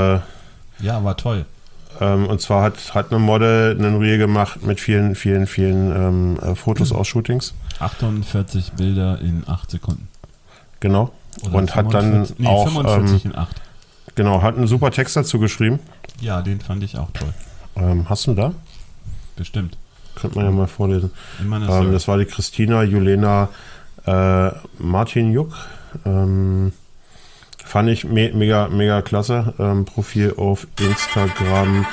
äh, ja, war toll. Ähm, und zwar hat, hat eine Model einen Reel gemacht mit vielen, vielen, vielen ähm, äh, Fotos aus Shootings. achtundvierzig Bilder in acht Sekunden. Genau. Oder und hat dann nee, auch fünfundvierzig ähm, in acht. Genau, hat einen super Text dazu geschrieben. Ja, den fand ich auch toll. Ähm, hast du da? Bestimmt. Könnte man ja mal vorlesen. Ähm, das war die Christina Julena äh, Martinjuk. Ähm, fand ich me mega, mega klasse. Ähm, Profil auf Instagram.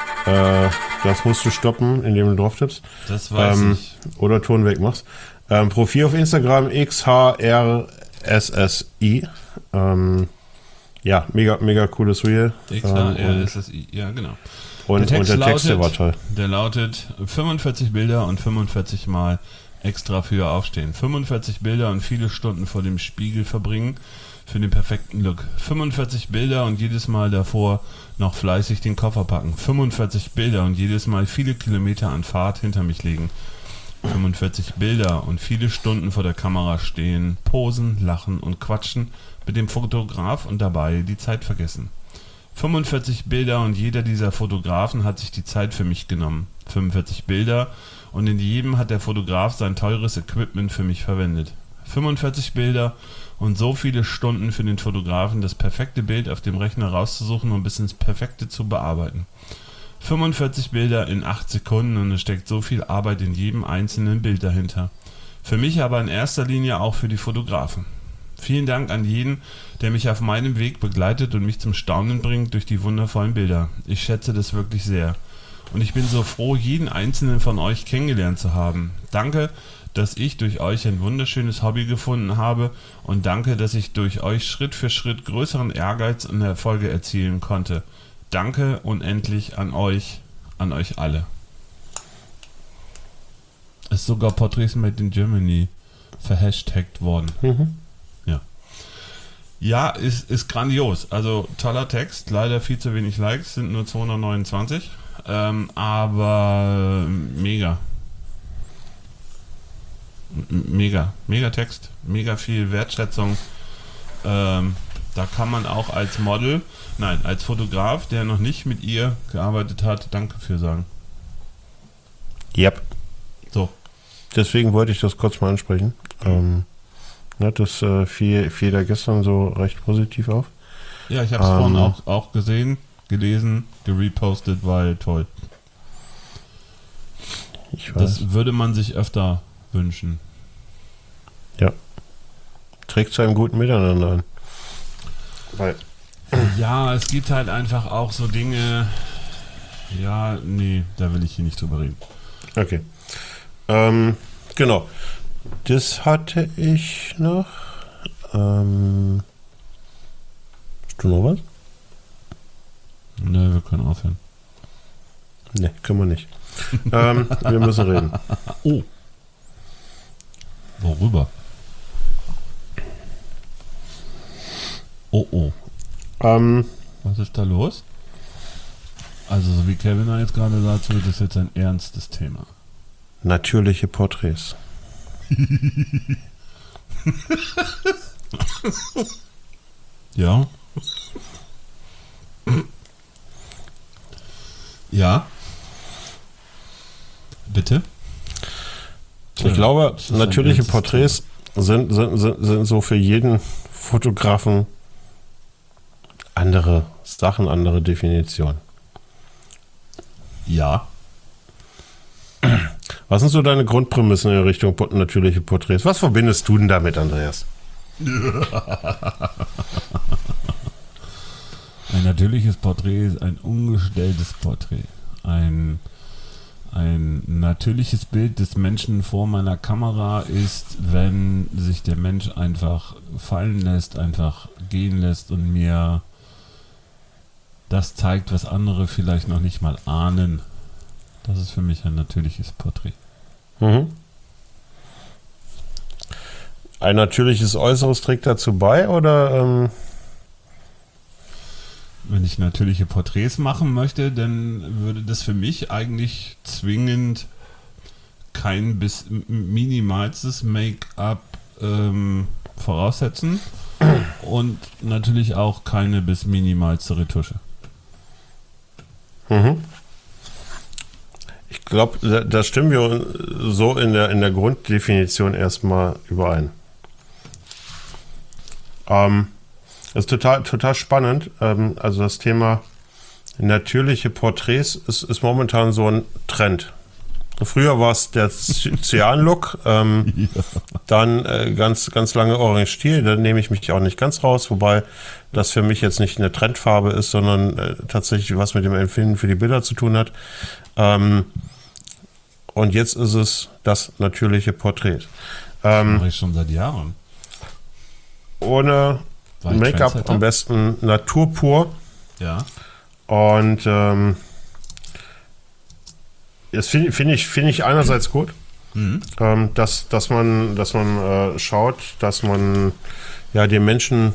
Äh, das musst du stoppen, indem du drauf tippst. Das weiß ähm, ich. Oder Ton wegmachst. Ähm, Profil auf Instagram X H R S S I. Ähm, ja, mega, mega cooles Reel. X H R S S I, ähm, ja genau. Und der Text, und der Text lautet, der war toll. Der lautet fünfundvierzig Bilder und fünfundvierzig Mal extra für aufstehen. fünfundvierzig Bilder und viele Stunden vor dem Spiegel verbringen für den perfekten Look. fünfundvierzig Bilder und jedes Mal davor noch fleißig den Koffer packen. fünfundvierzig Bilder und jedes Mal viele Kilometer an Fahrt hinter mich legen. fünfundvierzig Bilder und viele Stunden vor der Kamera stehen, posen, lachen und quatschen mit dem Fotograf und dabei die Zeit vergessen. fünfundvierzig Bilder und jeder dieser Fotografen hat sich die Zeit für mich genommen. fünfundvierzig Bilder und in jedem hat der Fotograf sein teures Equipment für mich verwendet. fünfundvierzig Bilder und so viele Stunden für den Fotografen, das perfekte Bild auf dem Rechner rauszusuchen und bis ins Perfekte zu bearbeiten. fünfundvierzig Bilder in acht Sekunden und es steckt so viel Arbeit in jedem einzelnen Bild dahinter. Für mich aber in erster Linie auch für die Fotografen. Vielen Dank an jeden, der mich auf meinem Weg begleitet und mich zum Staunen bringt durch die wundervollen Bilder. Ich schätze das wirklich sehr. Und ich bin so froh, jeden einzelnen von euch kennengelernt zu haben. Danke, dass ich durch euch ein wunderschönes Hobby gefunden habe und danke, dass ich durch euch Schritt für Schritt größeren Ehrgeiz und Erfolge erzielen konnte. Danke unendlich an euch, an euch alle. Ist sogar Portraits Made in Germany verhashtagt worden. Mhm. Ja. Ja, ist, ist grandios. Also toller Text, leider viel zu wenig Likes, sind nur zweihundertneunundzwanzig. Ähm, aber mega. M- Mega. Mega Text, mega viel Wertschätzung. Ähm, da kann man auch als Model, nein, als Fotograf, der noch nicht mit ihr gearbeitet hat, Danke für sagen. Yep. So. Deswegen wollte ich das kurz mal ansprechen. Ähm, ne, das äh, fiel, fiel da gestern so recht positiv auf. Ja, ich habe es ähm, vorhin auch, auch gesehen, gelesen, gerepostet, weil toll. Ich weiß. Das würde man sich öfter wünschen. Ja. Trägt zu einem guten Miteinander an. Weil. Ja, es gibt halt einfach auch so Dinge. Ja, nee, da will ich hier nicht drüber reden. Okay. Ähm, genau. Das hatte ich noch. Ähm, hast du noch was? Ne, wir können aufhören. Ne, können wir nicht. ähm, wir müssen reden. Oh. Worüber? Oh oh. Ähm, Was ist da los? Also, so wie Kevin da jetzt gerade sagt, wird das jetzt ein ernstes Thema. Natürliche Porträts. Ja. Ja. Bitte? Ich glaube, natürliche Porträts sind, sind, sind, sind so für jeden Fotografen andere Sachen, andere Definitionen. Ja. Was sind so deine Grundprämissen in Richtung natürliche Porträts? Was verbindest du denn damit, Andreas? Ein natürliches Porträt ist ein ungestelltes Porträt. Ein, ein natürliches Bild des Menschen vor meiner Kamera ist, wenn sich der Mensch einfach fallen lässt, einfach gehen lässt und mir das zeigt, was andere vielleicht noch nicht mal ahnen. Das ist für mich ein natürliches Porträt. Mhm. Ein natürliches Äußeres trägt dazu bei, oder? Ähm Wenn ich natürliche Porträts machen möchte, dann würde das für mich eigentlich zwingend kein bis minimalstes Make-up ähm, voraussetzen und natürlich auch keine bis minimalste Retusche. Mhm. Ich glaube, da, da stimmen wir so in der, in der Grunddefinition erstmal überein. Ähm, das ist total, total spannend. Ähm, also das Thema natürliche Porträts ist, ist momentan so ein Trend. Früher war es der Cyan-Look, ähm, ja. dann äh, ganz, ganz lange Orange Stil, da nehme ich mich auch nicht ganz raus, wobei das für mich jetzt nicht eine Trendfarbe ist, sondern äh, tatsächlich was mit dem Empfinden für die Bilder zu tun hat. Ähm, und jetzt ist es das natürliche Porträt. Ähm, das mache ich schon seit Jahren. Ohne Make-up, am besten naturpur. Ja. Und ähm, das finde find ich, find ich einerseits gut, mhm. ähm, dass, dass man, dass man äh, schaut, dass man ja den Menschen,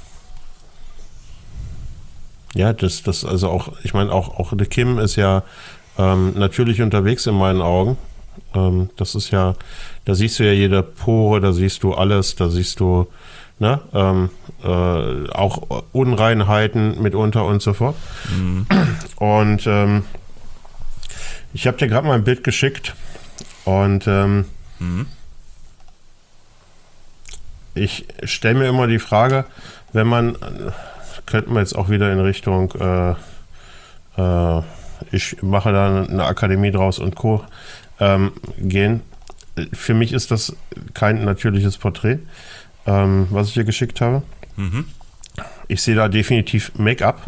ja, das, das also auch, ich meine, auch, auch der Kim ist ja ähm, natürlich unterwegs in meinen Augen. Ähm, das ist ja, da siehst du ja jede Pore, da siehst du alles, da siehst du, ne, ähm, äh, auch Unreinheiten mitunter und so fort. Mhm. Und ähm, ich habe dir gerade mal ein Bild geschickt und ähm, mhm. ich stelle mir immer die Frage, wenn man, könnten wir jetzt auch wieder in Richtung, äh, äh, ich mache da eine Akademie draus und Co. Ähm, gehen. Für mich ist das kein natürliches Porträt, ähm, was ich hier geschickt habe. Mhm. Ich sehe da definitiv Make-up.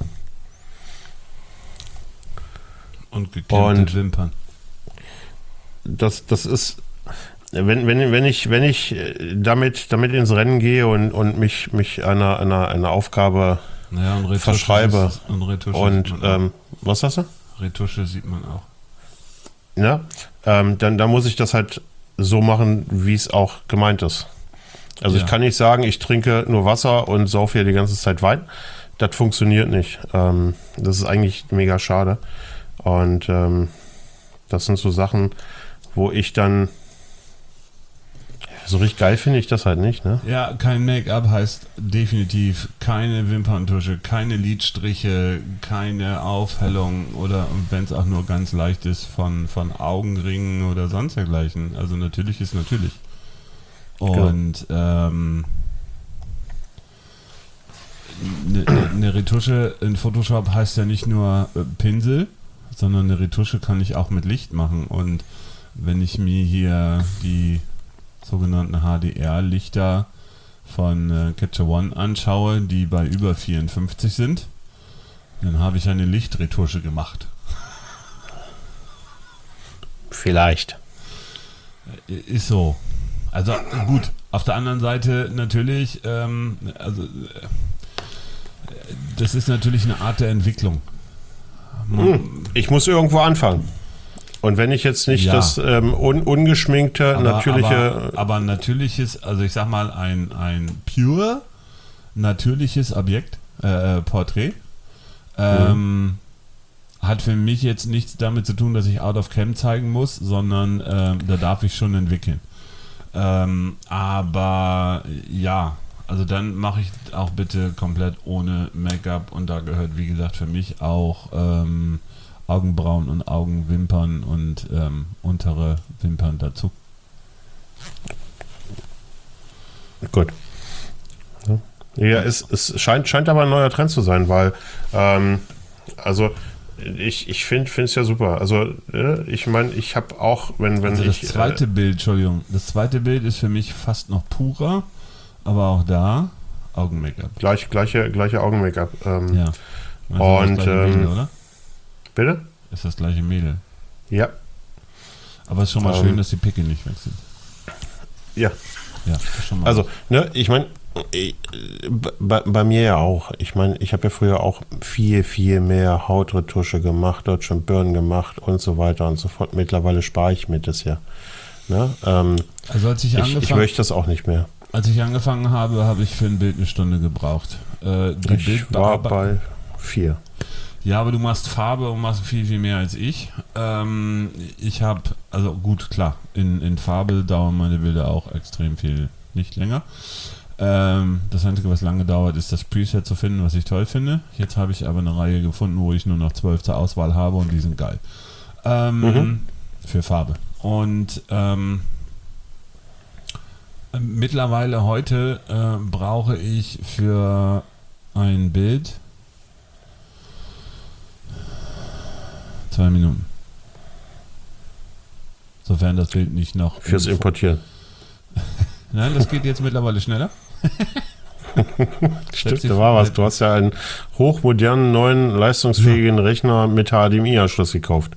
Und gekämmte Wimpern. Das, das ist, wenn, wenn, wenn ich, wenn ich damit, damit ins Rennen gehe und, und mich, mich einer, einer, einer Aufgabe ja, und verschreibe. Ist, und Retusche und ähm, was hast du? Retusche sieht man auch. Ja, ähm, dann, dann muss ich das halt so machen, wie es auch gemeint ist. Also ja. Ich kann nicht sagen, ich trinke nur Wasser und saufe hier die ganze Zeit Wein. Das funktioniert nicht. Ähm, das ist eigentlich mega schade. Und ähm, das sind so Sachen, wo ich dann so richtig geil finde ich das halt nicht, ne? Ja, kein Make-up heißt definitiv keine Wimperntusche, keine Lidstriche, keine Aufhellung oder wenn es auch nur ganz leicht ist von, von Augenringen oder sonst dergleichen. Also natürlich ist natürlich. Und genau. ähm, eine ne Retusche in Photoshop heißt ja nicht nur äh, Pinsel, sondern eine Retusche kann ich auch mit Licht machen. Und wenn ich mir hier die sogenannten H D R-Lichter von äh, Capture One anschaue, die bei über vierundfünfzig sind, dann habe ich eine Lichtretusche gemacht. Vielleicht. Ist so. Also gut, auf der anderen Seite natürlich, ähm, also äh, das ist natürlich eine Art der Entwicklung. Hm, ich muss irgendwo anfangen. Und wenn ich jetzt nicht Ja. das ähm, un, ungeschminkte, Aber, natürliche... aber, aber natürliches, also ich sag mal, ein, ein pure, natürliches Objekt, äh, Porträt, ähm, mhm. hat für mich jetzt nichts damit zu tun, dass ich out of cam zeigen muss, sondern ähm, da darf ich schon entwickeln. Ähm, aber ja, also dann mache ich auch bitte komplett ohne Make-up und da gehört, wie gesagt, für mich auch ähm, Augenbrauen und Augenwimpern und ähm, untere Wimpern dazu. Gut. Ja, ja es, es scheint, scheint aber ein neuer Trend zu sein, weil ähm, also ich, ich finde es ja super. Also äh, ich meine, ich habe auch, wenn, wenn also das ich... zweite äh, Bild, Entschuldigung, das zweite Bild ist für mich fast noch purer, aber auch da Augen-Make-up. Gleich, gleiche, gleiche Augen-Make-up. Ähm, Ja. Also und das gleiche ähm, Mädel, oder? Bitte? Ist das gleiche Mädel. Ja. Aber es ist schon mal ähm, schön, dass die Pickel nicht weg sind. Ja. Ja, ist schon mal Also, ne, ich meine, bei, bei mir ja auch. Ich meine, ich habe ja früher auch viel, viel mehr Hautretusche gemacht, Dodge and Burn gemacht und so weiter und so fort. Mittlerweile spare ich mir das ja. Ne? Ähm, also als ich, ich, angefangen, ich möchte das auch nicht mehr. Als ich angefangen habe, habe ich für ein Bild eine Stunde gebraucht. Äh, die Ich war bei vier. Ja, aber du machst Farbe und machst viel, viel mehr als ich. Ähm, ich habe, also gut, klar, in, in Farbe dauern meine Bilder auch extrem viel, nicht länger. Ähm, das Einzige, was lange dauert, ist das Preset zu finden, was ich toll finde. Jetzt habe ich aber eine Reihe gefunden, wo ich nur noch zwölf zur Auswahl habe und die sind geil. Ähm, mhm. Für Farbe. Und ähm, mittlerweile heute äh, brauche ich für ein Bild zwei Minuten. Sofern das Bild nicht noch... Fürs Importieren. Nein, das geht jetzt mittlerweile schneller. Stimmt, da war was. Du hast ja einen hochmodernen, neuen, leistungsfähigen ja. Rechner mit H D M I-Anschluss gekauft.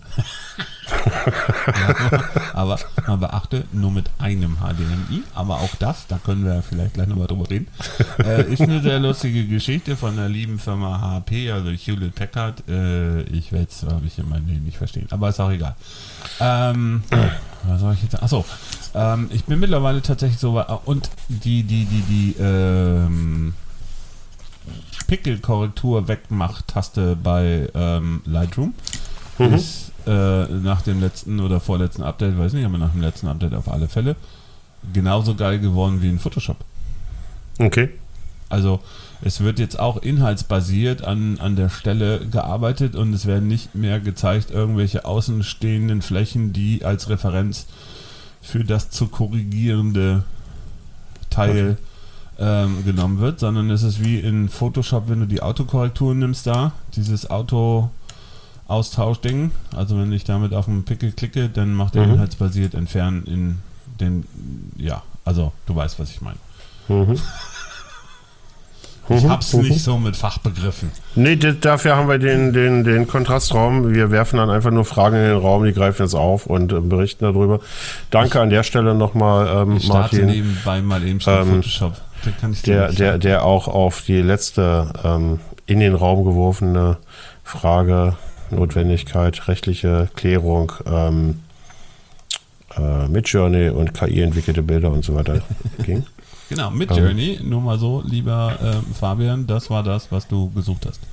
Ja, aber man beachte, nur mit einem H D M I, aber auch das, da können wir vielleicht gleich nochmal drüber reden, äh, ist eine sehr lustige Geschichte von der lieben Firma H P, also Hewlett Packard. Äh, ich werde es, habe ich in meinem Leben nicht verstehen, aber ist auch egal. Ähm, was soll ich jetzt? Achso, ähm, ich bin mittlerweile tatsächlich so weit, und die, die, die, die, ähm, Pickelkorrektur-Wegmach-Taste bei ähm, Lightroom mhm. ist äh, nach dem letzten oder vorletzten Update, weiß nicht, aber nach dem letzten Update auf alle Fälle genauso geil geworden wie in Photoshop. Okay. Also es wird jetzt auch inhaltsbasiert an, an der Stelle gearbeitet und es werden nicht mehr gezeigt irgendwelche außenstehenden Flächen, die als Referenz für das zu korrigierende Teil okay. ähm, genommen wird, sondern es ist wie in Photoshop, wenn du die Autokorrektur nimmst da, dieses Auto-Austausch-Ding, also wenn ich damit auf den Pickel klicke, dann macht er mhm. inhaltsbasiert entfernen in den, ja, also du weißt, was ich meine. Mhm. Ich hab's nicht so mit Fachbegriffen. Nee, d- dafür haben wir den, den, den Kontrastraum. Wir werfen dann einfach nur Fragen in den Raum, die greifen jetzt auf und äh, berichten darüber. Danke an der Stelle nochmal, ähm, ich starte Martin. nebenbei mal eben schon ähm, Photoshop. Den kann ich der, der, der auch auf die letzte ähm, in den Raum geworfene Frage, Notwendigkeit, rechtliche Klärung, ähm, äh, mit Journey und K I entwickelte Bilder und so weiter ging. Genau, mit um, Journey, nur mal so, lieber äh, Fabian, das war das, was du gesucht hast.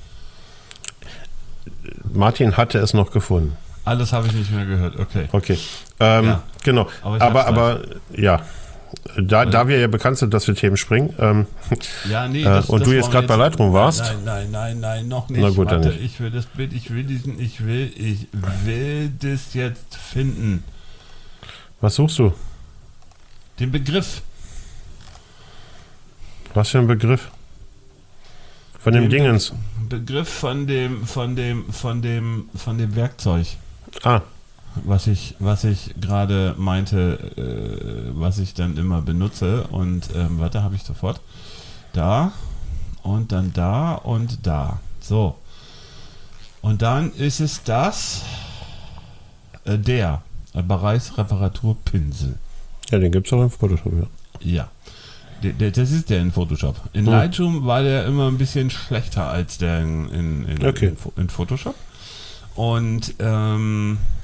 Martin hatte es noch gefunden. Alles habe ich nicht mehr gehört, okay. Okay, ähm, ja. genau. Aber, aber, aber ja, da, da wir ja bekannt sind, dass wir Themen springen, ähm, ja, nee, das, äh, und das du jetzt gerade bei Lightroom warst. Nein, nein, nein, nein, noch nicht. Na gut, Warte, dann nicht. Ich will das Bild, ich will diesen, ich will, ich will das jetzt finden. Was suchst du? Den Begriff. Was für ein Begriff? Von dem Den Dingens. Begriff von dem, von dem, von dem, von dem Werkzeug. Ah. Was ich, was ich gerade meinte, äh, was ich dann immer benutze. Und ähm, warte, habe ich sofort. Da und dann da und da. So. Und dann ist es das, äh, der äh, Bereichsreparaturpinsel. Ja, den gibt es auch im Photoshop, ja. Ja. Das ist der in Photoshop. In hm. Lightroom war der immer ein bisschen schlechter als der in, in, in, okay. in, in Photoshop. Und ähm,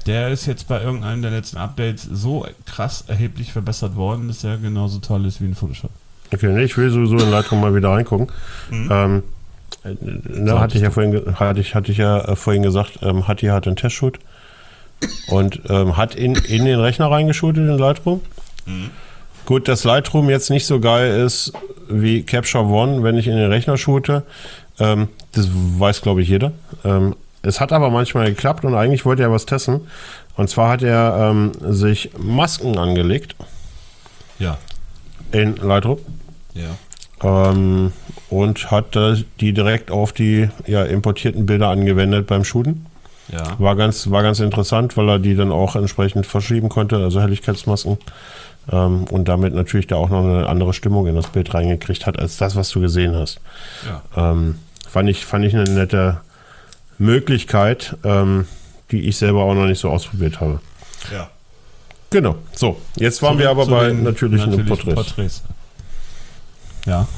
der ist jetzt bei irgendeinem der letzten Updates so krass erheblich verbessert worden, dass er genauso toll ist wie ein Photoshop. Okay, nee, ich will sowieso in Lightroom mal wieder reingucken. Mhm. Ähm, ne, hatte ich ja vorhin, hatte ich, hatte ich ja äh, vorhin gesagt, ähm, Hatti hat einen Testshoot und ähm, hat in, in den Rechner reingeschootet in Lightroom. Mhm. Gut, dass Lightroom jetzt nicht so geil ist wie Capture One, wenn ich in den Rechner shoote, ähm, das weiß, glaube ich, jeder. Ähm, es hat aber manchmal geklappt und eigentlich wollte er was testen. Und zwar hat er ähm, sich Masken angelegt. Ja. In Lightroom. Ja. Ähm, und hat äh, die direkt auf die ja, importierten Bilder angewendet beim Shooten. Ja. War ganz, war ganz interessant, weil er die dann auch entsprechend verschieben konnte, also Helligkeitsmasken. Ähm, und damit natürlich da auch noch eine andere Stimmung in das Bild reingekriegt hat, als das, was du gesehen hast. Ja. Ähm, fand ich, fand ich eine nette Möglichkeit, ähm, die ich selber auch noch nicht so ausprobiert habe. Ja. Genau. So, jetzt waren zu, wir aber bei natürlichen, natürlichen Porträts. Porträts. Ja.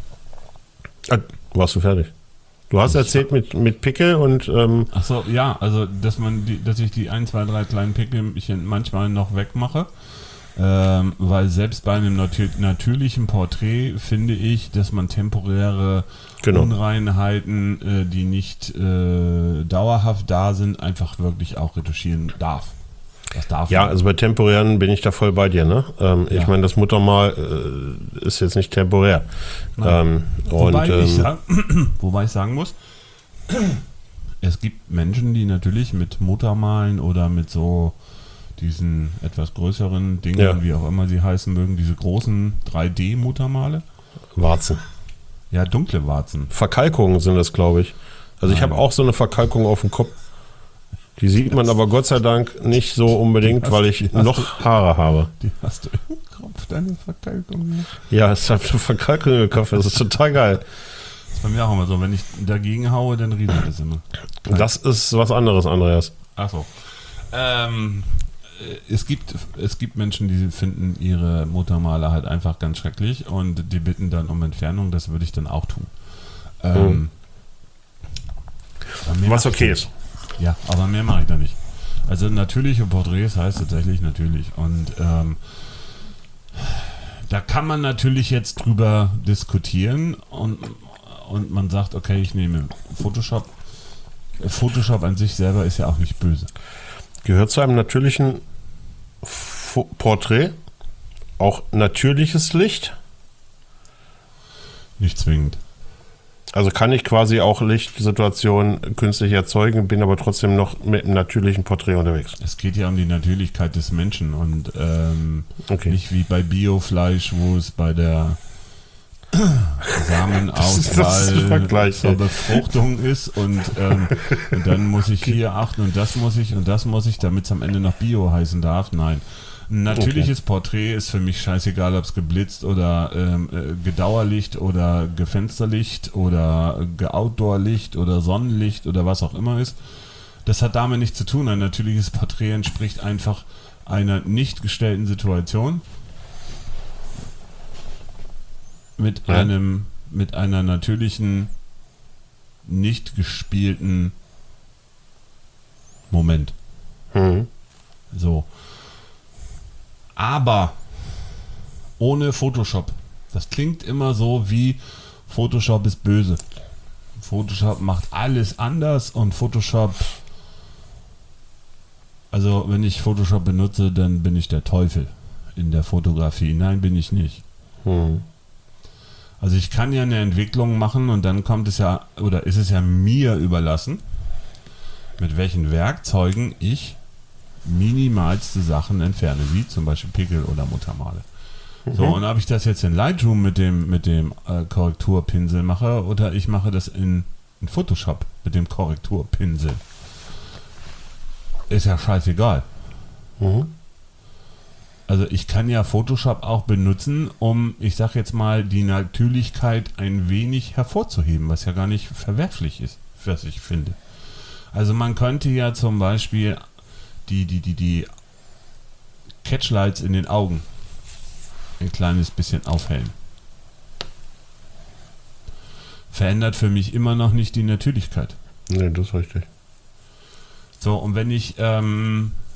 Ah, warst du fertig? Du hast erzählt mit, mit Pickel und ähm, ach so, ja, also dass man die, dass ich die ein, zwei, drei kleinen Pickelchen manchmal noch wegmache, ähm, weil selbst bei einem natür- natürlichen Porträt finde ich, dass man temporäre genau. Unreinheiten, äh, die nicht äh, dauerhaft da sind, einfach wirklich auch retuschieren darf. Das darf ja, man. also bei temporären bin ich da voll bei dir, ne? Ähm, ja. Ich meine, das Muttermal äh, ist jetzt nicht temporär. Ähm, wobei, und, ich ähm, sag, wobei ich sagen muss, es gibt Menschen, die natürlich mit Muttermalen oder mit so diesen etwas größeren Dingen, ja. wie auch immer sie heißen mögen, diese großen drei D-Muttermale. Warzen. Ja, dunkle Warzen. Verkalkungen sind das, glaube ich. Also Nein. ich habe auch so eine Verkalkung auf dem Kopf. Die sieht man aber Gott sei Dank nicht so unbedingt, hast, weil ich noch du, Haare habe. Die hast du im Kopf, deine Verkalkung. Ja, es hat eine Verkalkung im Kopf, das ist total geil. Das ist bei mir auch immer so, wenn ich dagegen haue, dann rieselt das immer. Nein. Das ist was anderes, Andreas. Ach so. Ähm, es gibt, es gibt Menschen, die finden ihre Muttermale halt einfach ganz schrecklich und die bitten dann um Entfernung, das würde ich dann auch tun. Ähm, hm. Was okay ist. Ja, aber mehr mache ich da nicht. Also natürliche Porträts heißt tatsächlich natürlich. Und ähm, da kann man natürlich jetzt drüber diskutieren und, und man sagt, okay, ich nehme Photoshop. Photoshop an sich selber ist ja auch nicht böse. Gehört zu einem natürlichen F- Porträt auch natürliches Licht? Nicht zwingend. Also kann ich quasi auch Lichtsituationen künstlich erzeugen, bin aber trotzdem noch mit einem natürlichen Porträt unterwegs. Es geht ja um die Natürlichkeit des Menschen und ähm, okay. nicht wie bei Biofleisch, wo es bei der Samenauswahl zur Befruchtung ist und, ähm, und dann muss ich hier achten und das muss ich und das muss ich, damit es am Ende noch Bio heißen darf. Nein. Ein natürliches okay. Porträt ist für mich scheißegal, ob es geblitzt oder ähm, äh, Gedauerlicht oder Gefensterlicht oder Geoutdoorlicht oder Sonnenlicht oder was auch immer ist. Das hat damit nichts zu tun. Ein natürliches Porträt entspricht einfach einer nicht gestellten Situation mit ja. einem mit einer natürlichen, nicht gespielten Moment. Mhm. So. Aber ohne Photoshop. Das klingt immer so wie Photoshop ist böse. Photoshop macht alles anders und Photoshop, also wenn ich Photoshop benutze, dann bin ich der Teufel in der Fotografie. Nein, bin ich nicht. Hm. Also ich kann ja eine Entwicklung machen und dann kommt es ja, oder ist es ja mir überlassen, mit welchen Werkzeugen ich minimalste Sachen entferne, wie zum Beispiel Pickel oder Muttermale. Mhm. So, und ob ich das jetzt in Lightroom mit dem, mit dem äh, Korrekturpinsel mache oder ich mache das in, in Photoshop mit dem Korrekturpinsel, ist ja scheißegal. Mhm. Also ich kann ja Photoshop auch benutzen, um, ich sag jetzt mal, die Natürlichkeit ein wenig hervorzuheben, was ja gar nicht verwerflich ist, was ich finde. Also man könnte ja zum Beispiel die, die, die, die Catchlights in den Augen ein kleines bisschen aufhellen. Verändert für mich immer noch nicht die Natürlichkeit. Nee, das ist richtig. So, und wenn ich ähm,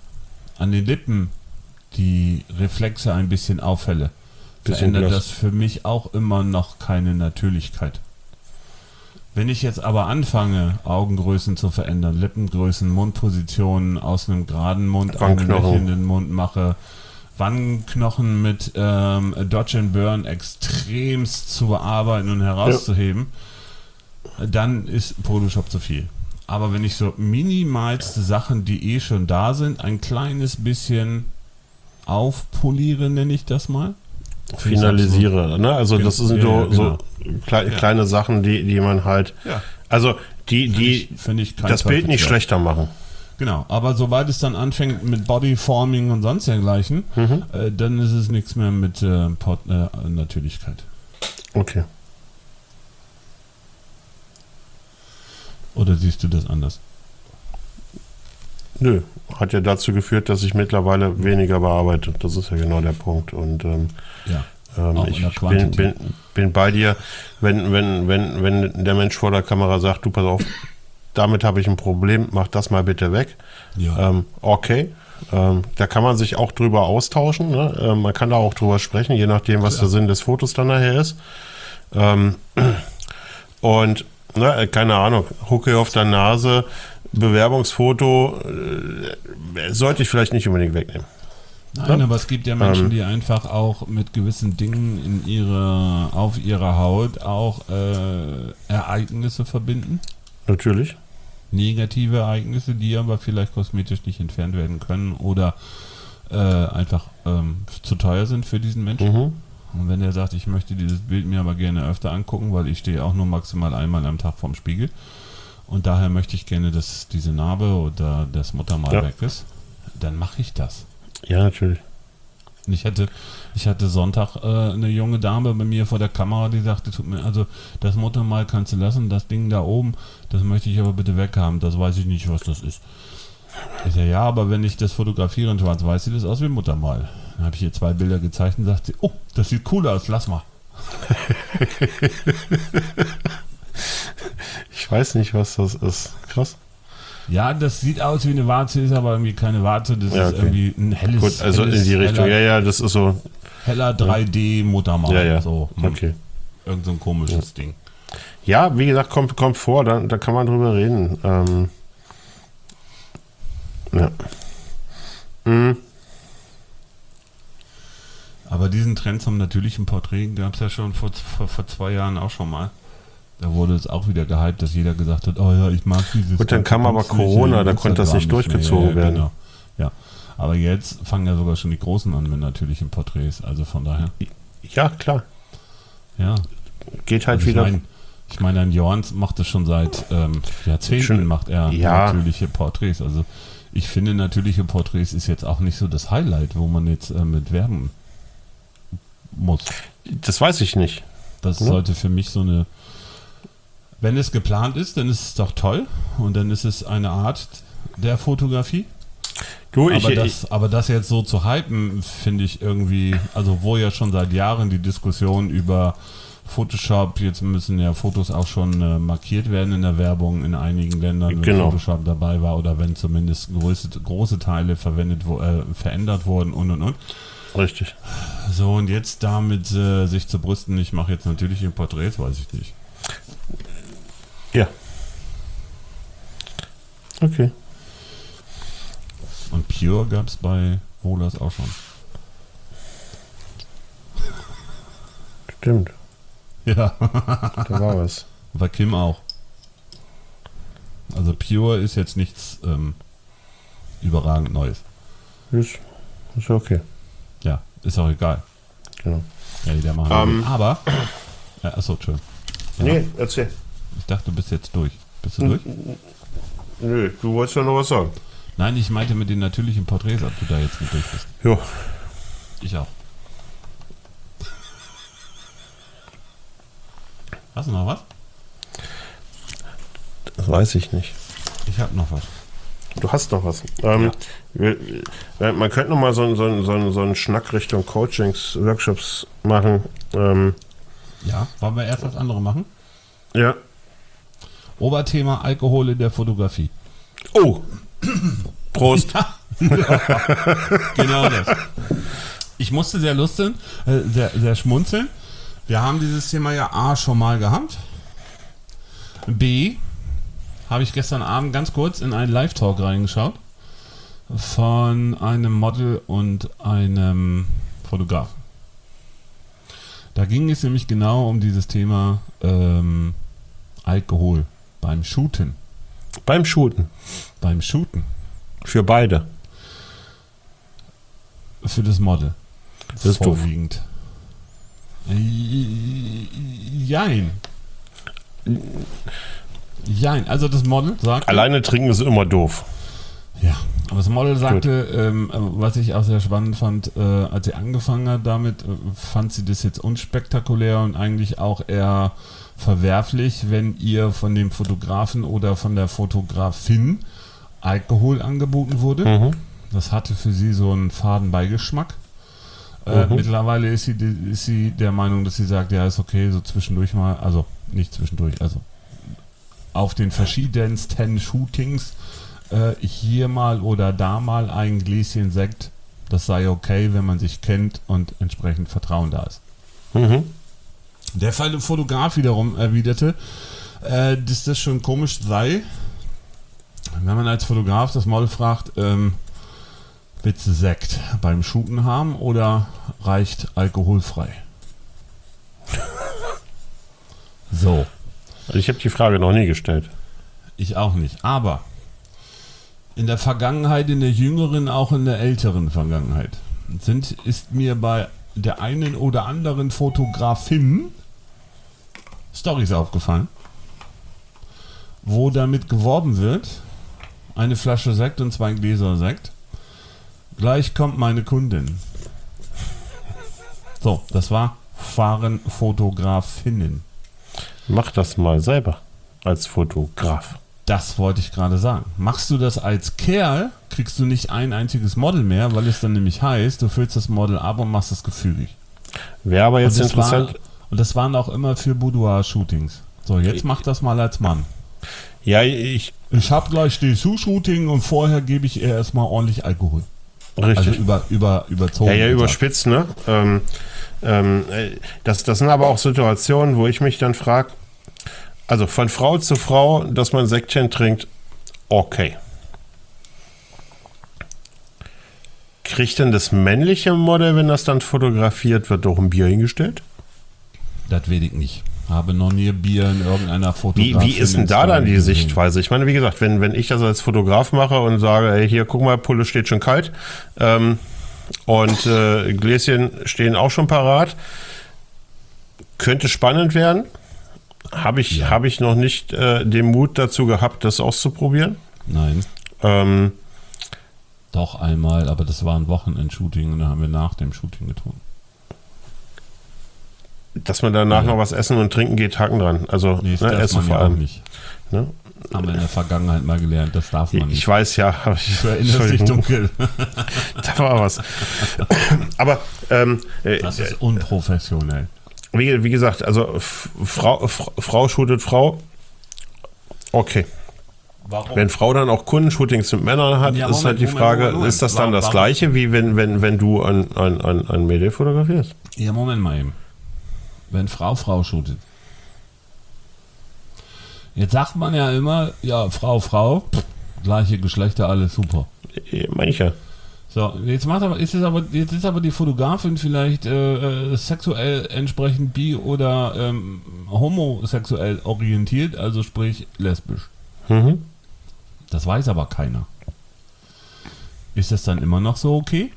an den Lippen die Reflexe ein bisschen auffälle, verändert das für mich auch immer noch keine Natürlichkeit. Wenn ich jetzt aber anfange, Augengrößen zu verändern, Lippengrößen, Mundpositionen aus einem geraden Mund einen lächelnden Mund mache, Wangenknochen mit ähm, Dodge and Burn extremst zu bearbeiten und herauszuheben, ja. dann ist Photoshop zu viel. Aber wenn ich so minimalste Sachen, die eh schon da sind, ein kleines bisschen aufpoliere, nenne ich das mal. Finalisiere, ne? Also das sind so, ja, genau. so klei- ja. kleine Sachen, die, die man halt, ja. also die, die find ich, find ich das Bild nicht schlechter machen. Genau, aber sobald es dann anfängt mit Bodyforming und sonst dergleichen, mhm. äh, dann ist es nichts mehr mit äh, Port- äh, Natürlichkeit. Okay. Oder siehst du das anders? Nö, hat ja dazu geführt, dass ich mittlerweile weniger bearbeite. Das ist ja genau der Punkt. Und ähm, ja, ähm, ich bin, bin, bin bei dir, wenn, wenn, wenn, wenn der Mensch vor der Kamera sagt, du pass auf, damit habe ich ein Problem, mach das mal bitte weg. Ja. Ähm, okay. Ähm, da kann man sich auch drüber austauschen. Ne? Ähm, man kann da auch drüber sprechen, je nachdem, was ja. der Sinn des Fotos dann nachher ist. Ähm, und ne, keine Ahnung, Hucke auf der Nase, Bewerbungsfoto äh, sollte ich vielleicht nicht unbedingt wegnehmen. Nein, ja? aber es gibt ja Menschen, ähm, die einfach auch mit gewissen Dingen in ihre, auf ihrer Haut auch äh, Ereignisse verbinden. Natürlich. Negative Ereignisse, die aber vielleicht kosmetisch nicht entfernt werden können oder äh, einfach ähm, zu teuer sind für diesen Menschen. Mhm. Und wenn er sagt, ich möchte dieses Bild mir aber gerne öfter angucken, weil ich stehe auch nur maximal einmal am Tag vorm Spiegel und daher möchte ich gerne, dass diese Narbe oder das Muttermal ja. weg ist, dann mache ich das. Ja, natürlich. Und ich hatte, ich hatte Sonntag äh, eine junge Dame bei mir vor der Kamera, die sagte, tut mir, also das Muttermal kannst du lassen, das Ding da oben, das möchte ich aber bitte weghaben, das weiß ich nicht, was das ist. Ich sage, ja, aber wenn ich das fotografiere in schwarz-weiß, sieht das aus wie ein Muttermal. Dann habe ich ihr zwei Bilder gezeigt und sagte, oh, das sieht cool aus, lass mal. Ich weiß nicht, was das ist. Krass. Ja, das sieht aus wie eine Warze, ist aber irgendwie keine Warze, das ja, ist okay. irgendwie ein helles... Gut, also helles, in die Richtung, heller, ja, ja, das ist so... Heller drei D-Muttermal. Ja, ja, so. okay. Irgend so ein komisches ja. Ding. Ja, wie gesagt, kommt, kommt vor, da, da kann man drüber reden. Ähm, ja. Mhm. Aber diesen Trend zum natürlichen Porträt gab es ja schon vor, vor, vor zwei Jahren auch schon mal. Da wurde es auch wieder gehypt, dass jeder gesagt hat, oh ja, ich mag dieses... Gut, dann kam aber Corona, da konnte das nicht durchgezogen ja, werden. Genau. Ja, aber jetzt fangen ja sogar schon die Großen an mit natürlichen Porträts, also von daher... Ja, klar. Ja. Geht halt also wieder... Ich meine, ich mein, ein Jorns macht es schon seit ähm, Jahrzehnten, schon, macht er ja. natürliche Porträts. Also ich finde, natürliche Porträts ist jetzt auch nicht so das Highlight, wo man jetzt äh, mit werben muss. Das weiß ich nicht. Das ja. sollte für mich so eine... Wenn es geplant ist, dann ist es doch toll und dann ist es eine Art der Fotografie. Du, ich, aber, das, ich, aber das jetzt so zu hypen, finde ich irgendwie, also wo ja schon seit Jahren die Diskussion über Photoshop, jetzt müssen ja Fotos auch schon äh, markiert werden in der Werbung in einigen Ländern, wenn genau. Photoshop dabei war oder wenn zumindest große, große Teile verwendet, wo, äh, verändert wurden und und und. Richtig. So, und jetzt damit äh, sich zu brüsten, ich mache jetzt natürlich ein Porträt, weiß ich nicht. Ja. Okay. Und Pure gab es bei Wohlers auch schon. Stimmt. Ja. Da war was. Bei Kim auch. Also Pure ist jetzt nichts ähm, überragend Neues. Ist, ist okay. Ja, ist auch egal. Genau. Ja, der machen um, Aber, ja, achso, schön. Ja. Nee, erzähl. Ich dachte, du bist jetzt durch. Bist du durch? Nö, du wolltest ja noch was sagen. Nein, ich meinte mit den natürlichen Porträts, ob du da jetzt mit durch bist. Jo. Ich auch. Hast du noch was? Das weiß ich nicht. Ich habe noch was. Du hast noch was. Ähm, ja. wir, man könnte noch mal so, so, so, so einen Schnack Richtung Coachings, Workshops machen. Ähm, ja, wollen wir erst das andere machen? Ja. Oberthema Alkohol in der Fotografie. Oh! Prost! Ja, Genau das. Ich musste sehr lustig, äh, sehr, sehr schmunzeln. Wir haben dieses Thema ja A schon mal gehabt. B habe ich gestern Abend ganz kurz in einen Live-Talk reingeschaut von einem Model und einem Fotografen. Da ging es nämlich genau um dieses Thema ähm, Alkohol beim Shooten. Beim Shooten? Beim Shooten. Für beide? Für das Model. Das ist vorwiegend. Doof. Jein. Jein. Also das Model sagt... Alleine trinken ist immer doof. Ja, aber das Model sagte, ähm, was ich auch sehr spannend fand, äh, als sie angefangen hat damit, äh, fand sie das jetzt unspektakulär und eigentlich auch eher verwerflich, wenn ihr von dem Fotografen oder von der Fotografin Alkohol angeboten wurde. Mhm. Das hatte für sie so einen faden Beigeschmack. Äh, mhm. Mittlerweile ist sie, ist sie der Meinung, dass sie sagt, ja, ist okay, so zwischendurch mal, also nicht zwischendurch, also auf den verschiedensten Shootings äh, hier mal oder da mal ein Gläschen Sekt, das sei okay, wenn man sich kennt und entsprechend Vertrauen da ist. Mhm. Der Fotograf wiederum erwiderte, äh, dass das schon komisch sei, wenn man als Fotograf das Model fragt, ähm, willst du Sekt beim Shooten haben oder reicht alkoholfrei? So. Also ich habe die Frage noch nie gestellt. Ich auch nicht. Aber in der Vergangenheit, in der jüngeren, auch in der älteren Vergangenheit, sind, ist mir bei der einen oder anderen Fotografin Storys aufgefallen, wo damit geworben wird, eine Flasche Sekt und zwei Gläser Sekt. Gleich kommt meine Kundin. So, das war fahren Fotografinnen. Mach das mal selber als Fotograf. Das wollte ich gerade sagen. Machst du das als Kerl, kriegst du nicht ein einziges Model mehr, weil es dann nämlich heißt, du füllst das Model ab und machst es gefügig. Wäre aber jetzt und interessant. War, und das waren auch immer für Boudoir-Shootings. So, jetzt mach das mal als Mann. Ja, ich... Ich habe gleich die Shooting und vorher gebe ich ihr erstmal ordentlich Alkohol. Richtig. Also über, über, überzogen. Ja, ja, überspitzt, ne? Ähm, ähm, das, das sind aber auch Situationen, wo ich mich dann frage, also von Frau zu Frau, dass man Sektchen trinkt, okay. Kriegt denn das männliche Model, wenn das dann fotografiert wird, doch ein Bier hingestellt? Das weiß ich nicht. Habe noch nie Bier in irgendeiner Fotografie. Wie, wie ist denn da dann die Sichtweise? Ich meine, wie gesagt, wenn, wenn ich das als Fotograf mache und sage, ey, hier, guck mal, Pulle steht schon kalt ähm, und äh, Gläschen stehen auch schon parat, könnte spannend werden. Habe ich, ja. hab ich noch nicht äh, den Mut dazu gehabt, das auszuprobieren? Nein. Ähm, Doch einmal, aber das war ein Wochenend-Shooting und da haben wir nach dem Shooting getrunken. Dass man danach ja. noch was essen und trinken geht, Haken dran. Also, nee, das ne, darf essen man vor ja allem. Auch nicht. Ne? Haben wir in der Vergangenheit mal gelernt, das darf man nicht. Ich weiß ja. Aber ich, du erinnerst dich dunkel. Da war was. Aber ähm, das ist unprofessionell. Wie, wie gesagt, also Frau, Frau shootet Frau. Okay. Warum? Wenn Frau dann auch Kundenshootings mit Männern hat, ja, Moment, ist halt die Frage, Moment, Moment. ist das dann warum, das Gleiche, wie wenn, wenn, wenn du ein, ein, ein, ein Mädel fotografierst? Ja, Moment mal eben. Wenn Frau Frau shootet. Jetzt sagt man ja immer, ja, Frau, Frau, pff, gleiche Geschlechter, alles super. Mancher. So, jetzt macht aber, ist es aber, jetzt ist aber die Fotografin vielleicht äh, äh, sexuell entsprechend bi- oder ähm, homosexuell orientiert, also sprich lesbisch. Mhm. Das weiß aber keiner. Ist das dann immer noch so okay?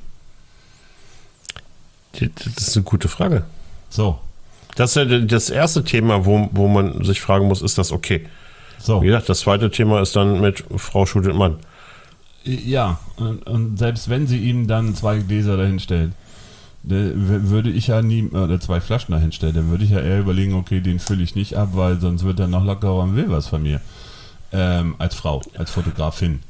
Das ist eine gute Frage. So. Das ist ja das erste Thema, wo, wo man sich fragen muss, ist das okay? So. Wie gesagt, das zweite Thema ist dann mit Frau shootet Mann. Ja, und, und selbst wenn sie ihm dann zwei Gläser dahin stellt, würde ich ja nie, oder zwei Flaschen dahin stellen, dann würde ich ja eher überlegen, okay, den fülle ich nicht ab, weil sonst wird er noch lockerer und will was von mir. Ähm, als Frau, als Fotografin.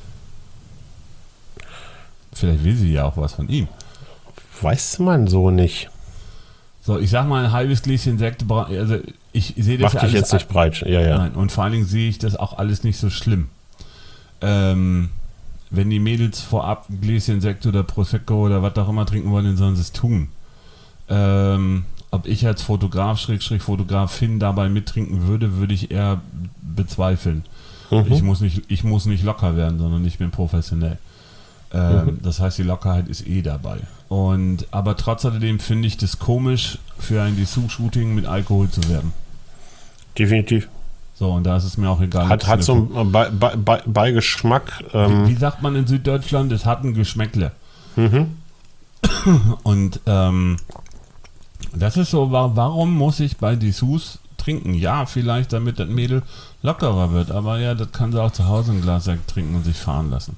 Vielleicht will sie ja auch was von ihm. Weiß man so nicht. So, ich sag mal, ein halbes Gläschen Sekt, also ich sehe das Mach ja dich alles jetzt nicht breit, ja, ja. Nein, und vor allen Dingen sehe ich das auch alles nicht so schlimm. Ähm, wenn die Mädels vorab ein Gläschen Sekt oder Prosecco oder was auch immer trinken wollen, dann sollen sie es tun. Ähm, ob ich als Fotograf, Schrägstrich Fotografin dabei mittrinken würde, würde ich eher bezweifeln. Mhm. Ich muss nicht, ich muss nicht locker werden, sondern ich bin professionell. Ähm, mhm. Das heißt, die Lockerheit ist eh dabei. Und, aber trotz alledem finde ich das komisch, für ein Dessous-Shooting mit Alkohol zu werben. Definitiv. So, und da ist es mir auch egal. Hat, hat so einen Be- Be- Be- Beigeschmack. Ähm wie, wie sagt man in Süddeutschland? Es hat ein Geschmäckle. Mhm. Und ähm, das ist so, warum muss ich bei Dessous trinken? Ja, vielleicht damit das Mädel lockerer wird, aber ja, das kann sie auch zu Hause ein Glas Sekt trinken und sich fahren lassen.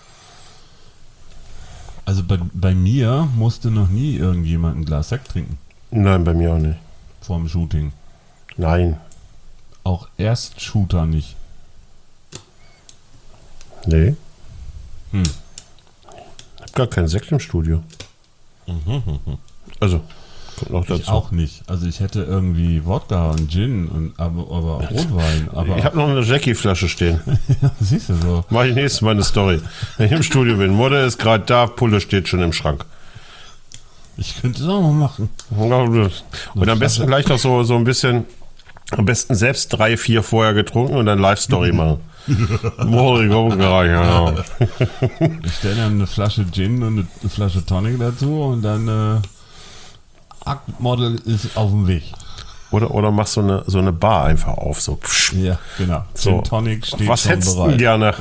Also bei, bei mir musste noch nie irgendjemand ein Glas Sekt trinken. Nein, bei mir auch nicht. Vor dem Shooting. Nein. Auch Erstshooter nicht. Nee. Hm. Ich hab gar keinen Sekt im Studio. Mhm, mhm. Also, kommt noch dazu. Ich auch nicht. Also ich hätte irgendwie Wodka und Gin, und, aber, aber Rotwein. Aber ich habe noch eine Jackie-Flasche stehen. Ja, siehst du so. Mach ich nächstes Mal eine Story. Wenn ich im Studio bin. Mutter ist gerade da, Pulle steht schon im Schrank. Ich könnte es auch noch machen. Und am besten gleich noch so, so ein bisschen, am besten selbst drei, vier vorher getrunken und dann Live-Story machen. Ja. Ich stelle dann eine Flasche Gin und eine Flasche Tonic dazu und dann äh, Aktmodel ist auf dem Weg. Oder, oder machst so eine, so eine Bar einfach auf. So. Ja, genau. So. Gin Tonic steht Was schon hättest bereit. du gerne?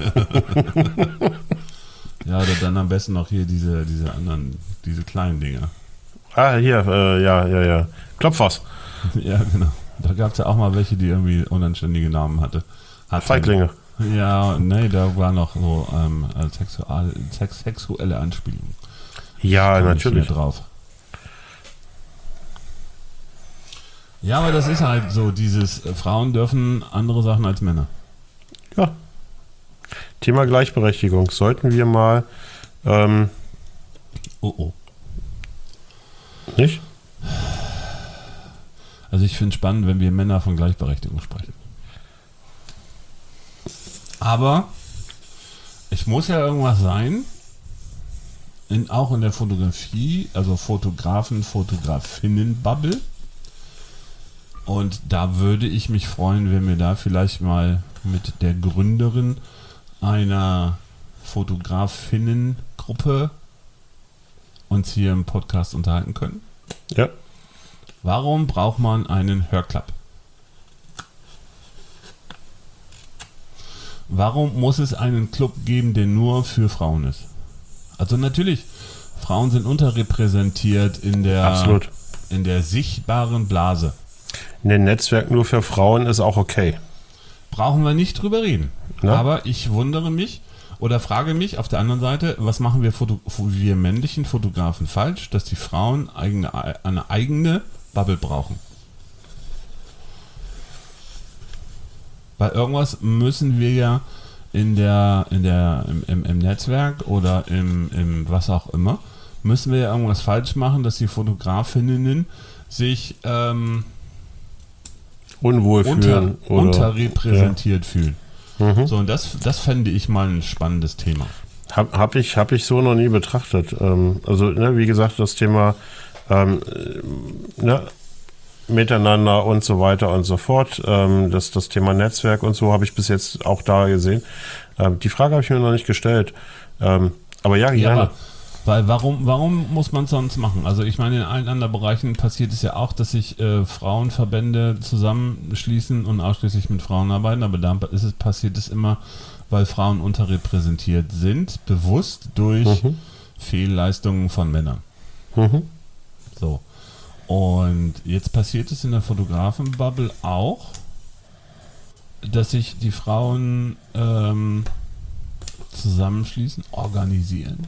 Ja, oder dann am besten noch hier diese, diese anderen, diese kleinen Dinger. Ah, hier, äh, ja, ja, ja. Klopfers. Ja, genau. Da gab es ja auch mal welche, die irgendwie unanständige Namen hatte. Hatten. Feiglinge. Ja, nee, da war noch so ähm, sexual, sex, sexuelle Anspielung. Ja, natürlich. Drauf. Ja, aber das ist halt so, dieses äh, Frauen dürfen andere Sachen als Männer. Ja. Thema Gleichberechtigung. Sollten wir mal ähm, Oh oh. Nicht? Also ich finde es spannend, wenn wir Männer von Gleichberechtigung sprechen. Aber es muss ja irgendwas sein, in, auch in der Fotografie, also Fotografen, Fotografinnen-Bubble. Und da würde ich mich freuen, wenn wir da vielleicht mal mit der Gründerin einer Fotografinnen-Gruppe uns hier im Podcast unterhalten können. Ja. Warum braucht man einen Hörclub? Warum muss es einen Club geben, der nur für Frauen ist? Also natürlich, Frauen sind unterrepräsentiert in der, Absolut. in der sichtbaren Blase. In dem Netzwerk nur für Frauen ist auch okay. Brauchen wir nicht drüber reden. Na? Aber ich wundere mich oder frage mich auf der anderen Seite, was machen wir, Foto- wir männlichen Fotografen falsch, dass die Frauen eigene, eine eigene Bubble brauchen? Bei irgendwas müssen wir ja in der, in der, im, im, im Netzwerk oder im, im was auch immer, müssen wir ja irgendwas falsch machen, dass die Fotografinnen sich ähm, unwohl unter, fühlen. Oder, unterrepräsentiert ja. fühlen. Mhm. So, und das, das fände ich mal ein spannendes Thema. Hab, hab, ich, hab ich so noch nie betrachtet. Ähm, also, ne, wie gesagt, das Thema ähm, ne, Miteinander und so weiter und so fort. Ähm, das, das Thema Netzwerk und so habe ich bis jetzt auch da gesehen. Ähm, die Frage habe ich mir noch nicht gestellt. Ähm, aber ja, Ja, gerne. aber, weil warum, warum muss man es sonst machen? Also ich meine, in allen anderen Bereichen passiert es ja auch, dass sich äh, Frauenverbände zusammenschließen und ausschließlich mit Frauen arbeiten, aber da ist es, passiert es immer, weil Frauen unterrepräsentiert sind, bewusst durch Mhm. Fehlleistungen von Männern. Mhm. So. Und jetzt passiert es in der Fotografen-Bubble auch, dass sich die Frauen ähm, zusammenschließen, organisieren.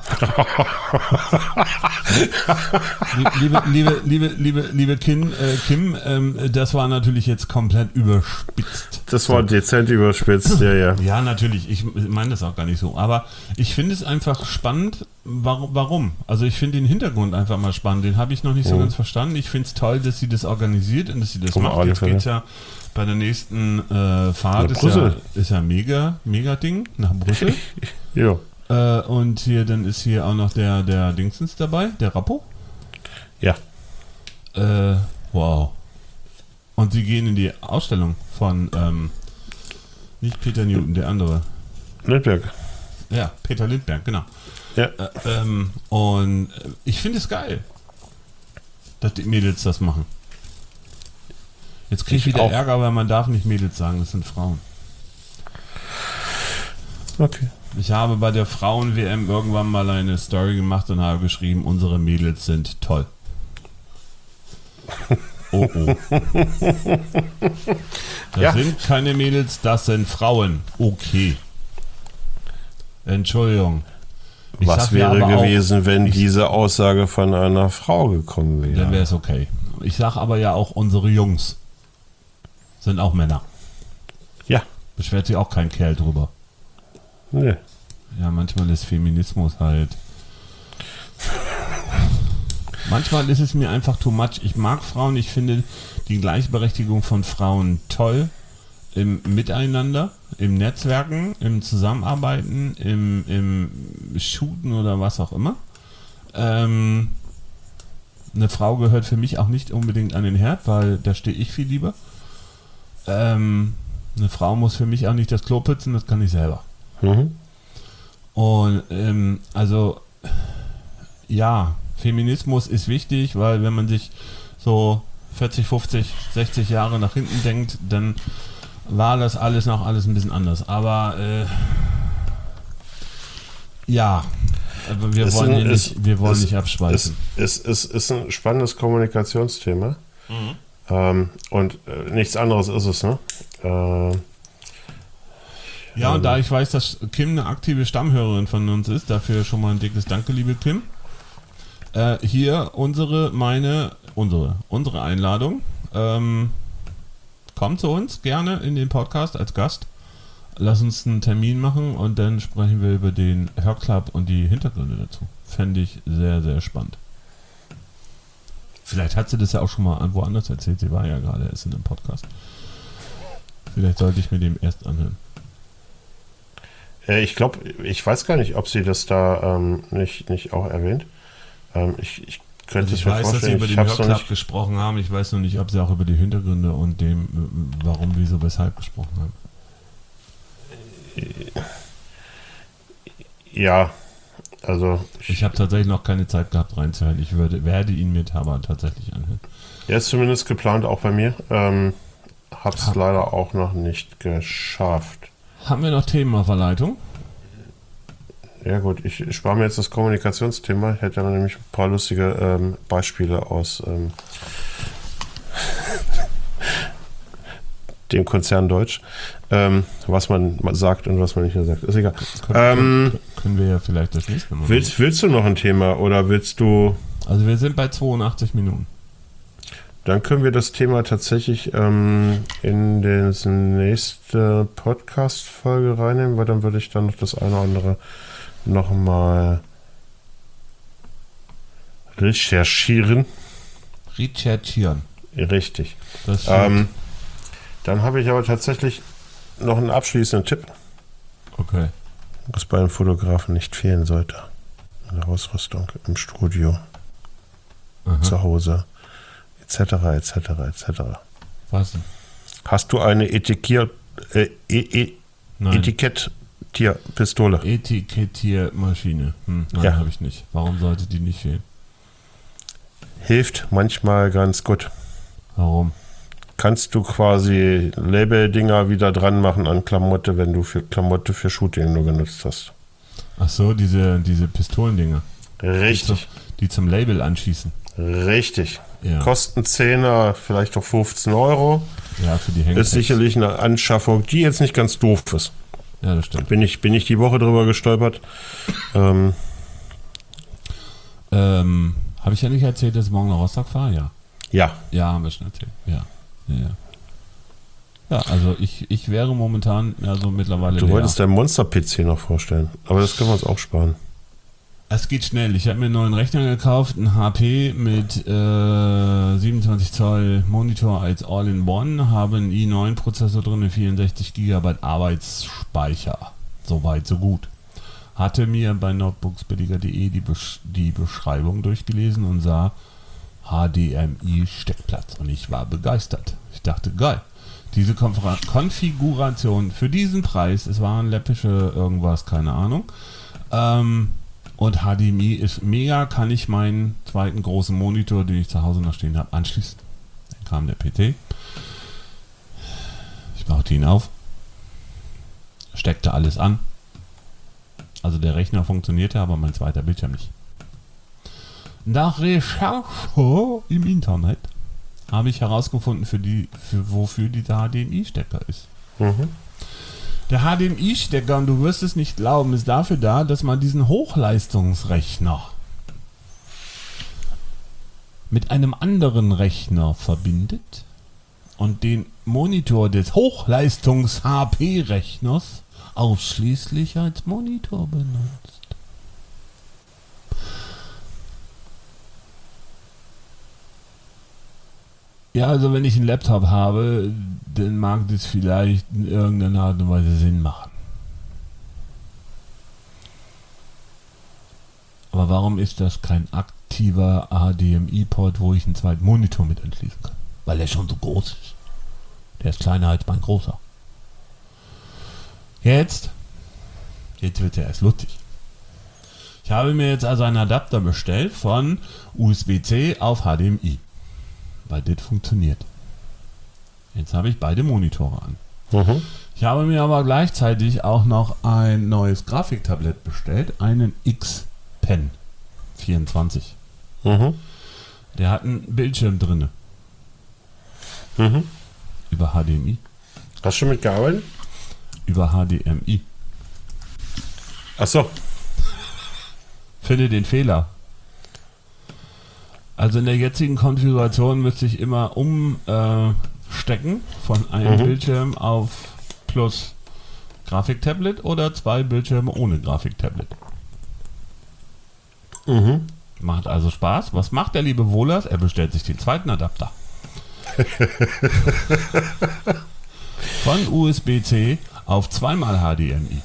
liebe, liebe, liebe, liebe, liebe Kim, äh, Kim ähm, das war natürlich jetzt komplett überspitzt. Das war dezent überspitzt, ja, ja. Ja, natürlich. Ich meine das auch gar nicht so. Aber ich finde es einfach spannend. Warum? warum? Also ich finde den Hintergrund einfach mal spannend. Den habe ich noch nicht so Mhm. ganz verstanden. Ich finde es toll, dass sie das organisiert und dass sie das Um macht. alle Jetzt Fälle. geht es ja bei der nächsten äh, Fahrt. Nach Ist ja, Brüssel. ist ja mega, mega Ding nach Brüssel. Ja. Äh, und hier, dann ist hier auch noch der, der Dingsens dabei, der Rappo. Ja. Äh, wow. Und sie gehen in die Ausstellung von, ähm, nicht Peter Newton, der andere. Lindbergh. Ja, Peter Lindbergh, genau. Ja. Äh, ähm, und ich finde es geil, dass die Mädels das machen. Jetzt kriege ich wieder auch Ärger, weil man darf nicht Mädels sagen, das sind Frauen. Okay. Ich habe bei der Frauen-W M irgendwann mal eine Story gemacht und habe geschrieben, unsere Mädels sind toll. Oh oh. Das ja. sind keine Mädels, das sind Frauen. Okay. Entschuldigung. Ich Was wäre gewesen, auch, wenn ich, diese Aussage von einer Frau gekommen wäre? Dann wäre es okay. Ich sage aber ja auch, unsere Jungs sind auch Männer. Ja. Beschwert sich auch kein Kerl drüber. Nee. Ja, manchmal ist Feminismus halt... Manchmal ist es mir einfach too much. Ich mag Frauen, ich finde die Gleichberechtigung von Frauen toll. Im Miteinander, im Netzwerken, im Zusammenarbeiten, im, im Shooten oder was auch immer. Ähm, eine Frau gehört für mich auch nicht unbedingt an den Herd, weil da stehe ich viel lieber. Ähm, eine Frau muss für mich auch nicht das Klo putzen, das kann ich selber. Mhm. Und ähm, also ja, Feminismus ist wichtig, weil wenn man sich so vierzig, fünfzig, sechzig Jahre nach hinten denkt, dann war das alles noch alles ein bisschen anders. Aber äh, ja, aber wir ist wollen ein, nicht, ist, wir wollen ist, nicht abschweifen. Es ist, ist, ist, ist ein spannendes Kommunikationsthema. Mhm. Ähm, und äh, nichts anderes ist es, ne? Äh, ja, und da ich weiß, dass Kim eine aktive Stammhörerin von uns ist, dafür schon mal ein dickes Danke, liebe Kim. Äh, hier unsere, meine, unsere, unsere Einladung. Ähm, kommt zu uns gerne in den Podcast als Gast. Lass uns einen Termin machen und dann sprechen wir über den Hörclub und die Hintergründe dazu. Fände ich sehr, sehr spannend. Vielleicht hat sie das ja auch schon mal woanders erzählt. Sie war ja gerade erst in einem Podcast. Vielleicht sollte ich mir dem erst anhören. Äh, ich glaube, ich weiß gar nicht, ob sie das da ähm, nicht, nicht auch erwähnt. Ähm, ich, ich könnte also es ich mir weiß, vorstellen. dass sie über den Hörclub gesprochen haben. Ich weiß noch nicht, ob sie auch über die Hintergründe und dem, warum, wieso, weshalb gesprochen haben. Ja, also... Ich, ich habe tatsächlich noch keine Zeit gehabt reinzuhören. Ich würde, werde ihn mir aber tatsächlich anhören. Er ist zumindest geplant, auch bei mir. Ähm, hab's ha. leider auch noch nicht geschafft. Haben wir noch Themen auf der Leitung? Ja gut, ich spare mir jetzt das Kommunikationsthema. Ich hätte ja nämlich ein paar lustige ähm, Beispiele aus ähm, dem Konzern Deutsch, ähm, was man sagt und was man nicht mehr sagt. Ist egal. Können, ähm, können, können wir ja vielleicht das nächste Mal willst, machen. Willst du noch ein Thema oder willst du... Also wir sind bei zweiundachtzig Minuten. Dann können wir das Thema tatsächlich ähm, in die nächste Podcast-Folge reinnehmen, weil dann würde ich dann noch das eine oder andere nochmal recherchieren. Recherchieren. Richtig. Das ähm, dann habe ich aber tatsächlich noch einen abschließenden Tipp. Okay. Was bei einem Fotografen nicht fehlen sollte. In der Ausrüstung, im Studio, aha, zu Hause, et cetera, et cetera, et cetera. Was denn? Hast du eine Etikier, äh, e, e, Etikettierpistole? Etikettiermaschine. Hm, nein, ja, habe ich nicht. Warum sollte die nicht fehlen? Hilft manchmal ganz gut. Warum? Kannst du quasi Label-Dinger wieder dran machen an Klamotte, wenn du für Klamotte für Shooting nur genutzt hast. Ach so, diese, diese Pistolendinger. Richtig. Die, zu, die zum Label anschießen. Richtig. Ja. Kosten zehner, vielleicht auch fünfzehn Euro. Ja, für die Hangtags. Ist sicherlich eine Anschaffung, die jetzt nicht ganz doof ist. Ja, das stimmt. Bin ich, bin ich die Woche drüber gestolpert. Ähm, ähm, Habe ich ja nicht erzählt, dass ich morgen nach Rostock fahre? Ja. Ja. Ja, haben wir schon erzählt. Ja. Ja, ja. Ja, also ich, ich wäre momentan also mittlerweile. Du wolltest deinen Monster-P C noch vorstellen, aber das können wir uns auch sparen. Es geht schnell. Ich habe mir einen neuen Rechner gekauft, einen H P mit äh, siebenundzwanzig Zoll Monitor als All-in-One, habe einen i neun Prozessor drin, vierundsechzig Gigabyte Arbeitsspeicher. Soweit, so gut. hatte mir bei notebooksbilliger punkt de die, Besch- die Beschreibung durchgelesen und sah H D M I-Steckplatz. Und ich war begeistert. Ich dachte, geil. Diese Konfra- Konfiguration für diesen Preis, es waren läppische irgendwas, keine Ahnung. Ähm, und H D M I ist mega, kann ich meinen zweiten großen Monitor, den ich zu Hause noch stehen habe, anschließen. Dann kam der P C. Ich baute ihn auf. Steckte alles an. Also der Rechner funktionierte, aber mein zweiter Bildschirm nicht. Nach Recherche im Internet habe ich herausgefunden, für die, für wofür dieser H D M I-Stecker ist. Mhm. Der H D M I-Stecker, und du wirst es nicht glauben, ist dafür da, dass man diesen Hochleistungsrechner mit einem anderen Rechner verbindet und den Monitor des Hochleistungs-H P-Rechners ausschließlich als Monitor benutzt. Ja, also wenn ich einen Laptop habe, dann mag das vielleicht in irgendeiner Art und Weise Sinn machen. Aber warum ist das kein aktiver H D M I-Port, wo ich einen zweiten Monitor mit anschließen kann? Weil der schon so groß ist. Der ist kleiner als mein großer. Jetzt, jetzt wird er erst lustig. Ich habe mir jetzt also einen Adapter bestellt von U S B C auf H D M I. Weil das funktioniert. Jetzt habe ich beide Monitore an. Mhm. Ich habe mir aber gleichzeitig auch noch ein neues Grafiktablett bestellt, einen X-Pen vierundzwanzig. Mhm. Der hat einen Bildschirm drin. Mhm. Über H D M I. Hast du schon mitgearbeitet? Über H D M I. Achso. Finde den Fehler. Also in der jetzigen Konfiguration müsste ich immer umstecken von einem Mhm. Bildschirm auf plus Grafiktablet oder zwei Bildschirme ohne Grafiktablet. Mhm. Macht also Spaß. Was macht der liebe Wohlers? Er bestellt sich den zweiten Adapter. Von U S B C auf zweimal H D M I.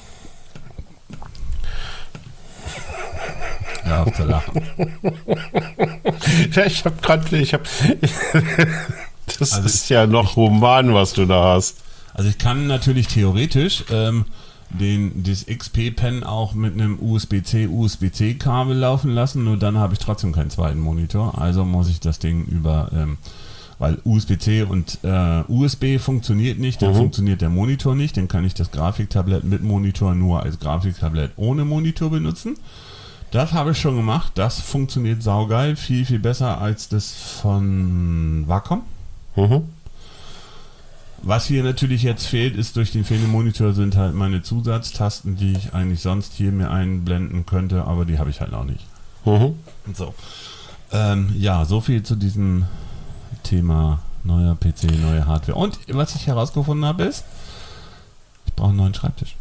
Ja, auf zu lachen. Ja, ich habe gerade, ich habe, das Also ist ja noch human, was du da hast. Also ich kann natürlich theoretisch ähm, den, das X P-Pen auch mit einem U S B C, U S B C-Kabel laufen lassen, nur dann habe ich trotzdem keinen zweiten Monitor. Also muss ich das Ding über, ähm, weil U S B C und äh, U S B funktioniert nicht, dann Mhm. funktioniert der Monitor nicht, dann kann ich das Grafiktablett mit Monitor nur als Grafiktablett ohne Monitor benutzen. Das habe ich schon gemacht, das funktioniert saugeil, viel, viel besser als das von Wacom. Mhm. Was hier natürlich jetzt fehlt, ist durch den fehlenden Monitor sind halt meine Zusatztasten, die ich eigentlich sonst hier mir einblenden könnte, aber die habe ich halt auch nicht. Mhm. So. Ähm, ja, so viel zu diesem Thema neuer P C, neue Hardware. Und was ich herausgefunden habe ist, ich brauche einen neuen Schreibtisch.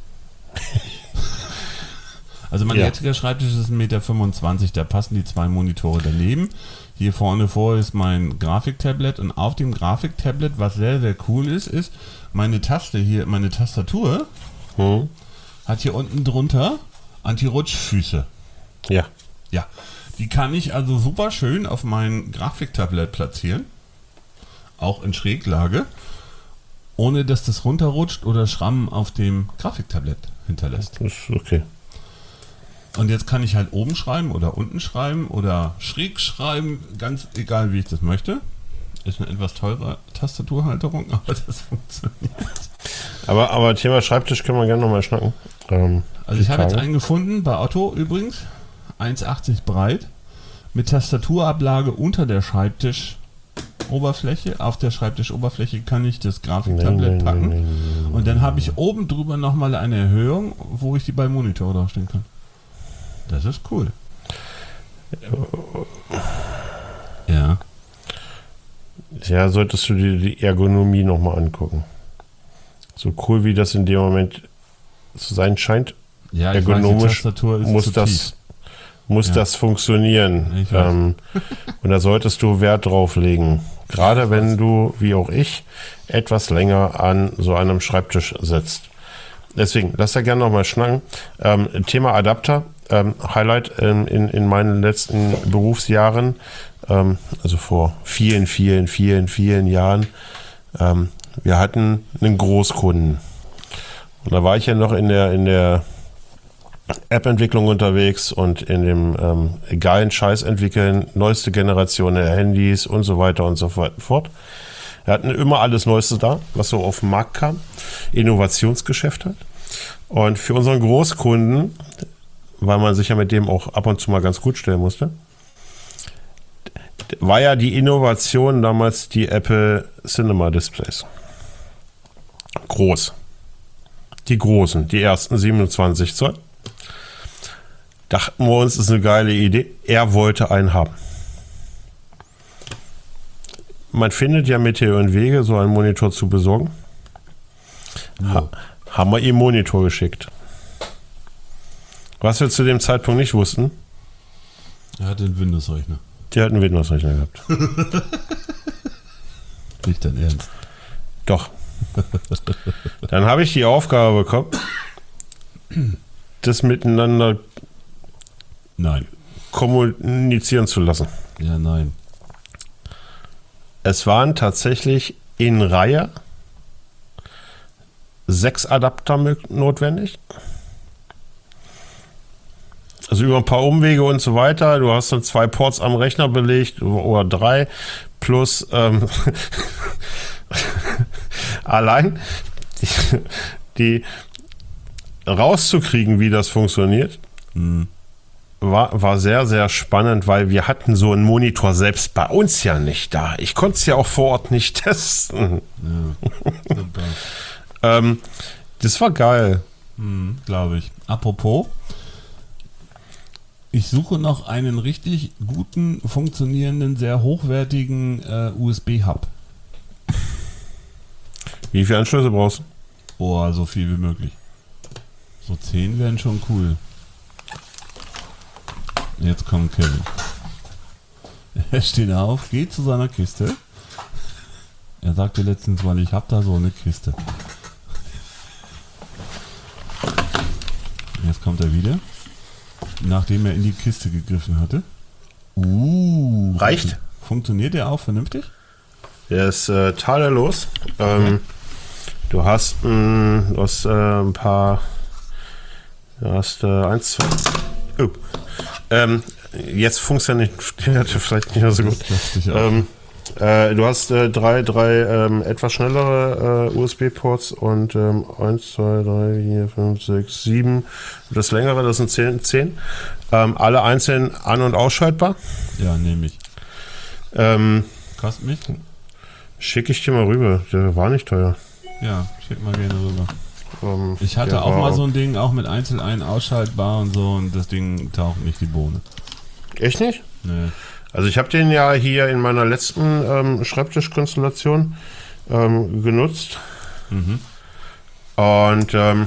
Also mein Ja. jetziger Schreibtisch ist ein Meter fünfundzwanzig, da passen die zwei Monitore daneben. Hier vorne vor ist mein Grafiktablet und auf dem Grafiktablet, was sehr, sehr cool ist, ist meine Taste hier, meine Tastatur Mhm. hat hier unten drunter Anti-Rutschfüße. Ja. Ja, die kann ich also super schön auf mein Grafiktablett platzieren, auch in Schräglage, ohne dass das runterrutscht oder Schrammen auf dem Grafiktablett hinterlässt. Das ist okay. Und jetzt kann ich halt oben schreiben oder unten schreiben oder schräg schreiben, ganz egal wie ich das möchte. Ist eine etwas teure Tastaturhalterung, aber das funktioniert. Aber, aber Thema Schreibtisch können wir gerne nochmal schnacken. Ähm, Also ich habe jetzt Tage. einen gefunden, bei Otto übrigens, eins achtzig breit, mit Tastaturablage unter der Schreibtischoberfläche. Auf der Schreibtischoberfläche kann ich das Grafiktablett packen. Und dann habe ich oben drüber nochmal eine Erhöhung, wo ich die beiden Monitore draufstellen kann. Das ist cool. Ja. Ja, solltest du dir die Ergonomie nochmal angucken. So cool wie das in dem Moment zu sein scheint, Ja, ich weiß, die ergonomisch Tastatur ist muss zu das tief. muss Ja. das funktionieren. Ich weiß. Ähm, und da solltest du Wert drauf legen. Gerade wenn du, wie auch ich, etwas länger an so einem Schreibtisch sitzt. deswegen, lass da gerne nochmal schnacken. Ähm, Thema Adapter, ähm, Highlight ähm, in, in meinen letzten Berufsjahren, ähm, also vor vielen, vielen, vielen, vielen Jahren. Ähm, wir hatten einen Großkunden. Und da war ich ja noch in der, in der App-Entwicklung unterwegs und in dem ähm, geilen Scheiß entwickeln, neueste Generation der Handys und so weiter und so fort. Wir hatten immer alles Neueste da, was so auf den Markt kam. Innovationsgeschäft halt. Und für unseren Großkunden, weil man sich ja mit dem auch ab und zu mal ganz gut stellen musste, war ja die Innovation damals die Apple Cinema Displays. Groß. Die großen, die ersten siebenundzwanzig Zoll. Dachten wir uns, das ist eine geile Idee. Er wollte einen haben. Man findet ja Mittel und Wege, so einen Monitor zu besorgen. Ha- haben wir ihm Monitor geschickt. Was wir zu dem Zeitpunkt nicht wussten, er hatte einen Windows-Rechner. Der hat einen Windows-Rechner gehabt. Nicht dein Ernst? Doch. Dann habe ich die Aufgabe bekommen, das miteinander Nein. kommunizieren zu lassen. Ja, nein. Es waren tatsächlich in Reihe sechs Adapter notwendig. Also über ein paar Umwege und so weiter. Du hast dann zwei Ports am Rechner belegt oder drei plus ähm, allein die, die rauszukriegen, wie das funktioniert, mhm. war, war sehr, sehr spannend, weil wir hatten so einen Monitor selbst bei uns ja nicht da. Ich konnte es ja auch vor Ort nicht testen. Ja, super. ähm, das war geil. Mhm, glaube ich. Apropos, ich suche noch einen richtig guten, funktionierenden, sehr hochwertigen äh, U S B-Hub. Wie viele Anschlüsse brauchst du? Oh, so viel wie möglich. So zehn wären schon cool. Jetzt kommt Kevin. Er steht auf, geht zu seiner Kiste. Er sagte letztens mal, ich hab da so eine Kiste. Jetzt kommt er wieder. Nachdem er in die Kiste gegriffen hatte. Uh, Reicht? Funktioniert der auch vernünftig? Der ist äh, tadellos. Ähm, du hast, mh, du hast äh, ein paar. Du hast äh, eins, zwei. Oh. Ähm, jetzt funktioniert der vielleicht nicht mehr so gut. Ähm, äh, du hast äh, drei, drei ähm, etwas schnellere äh, U S B-Ports und ähm, eins, zwei, drei, vier, fünf, sechs, sieben. Das längere, das sind zehn. zehn. Ähm, alle einzeln an- und ausschaltbar. Ja, nehme ich. Ähm, Kostet mich? Schicke ich dir mal rüber. Der war nicht teuer. Ja, schick mal gerne rüber. Ähm, Ich hatte auch mal so ein Ding, auch mit einzeln ein ausschaltbar und so, und das Ding taucht nicht die Bohne. Echt nicht? Nee. Also ich habe den ja hier in meiner letzten ähm, Schreibtischkonstellation ähm, genutzt. Mhm. Und ähm,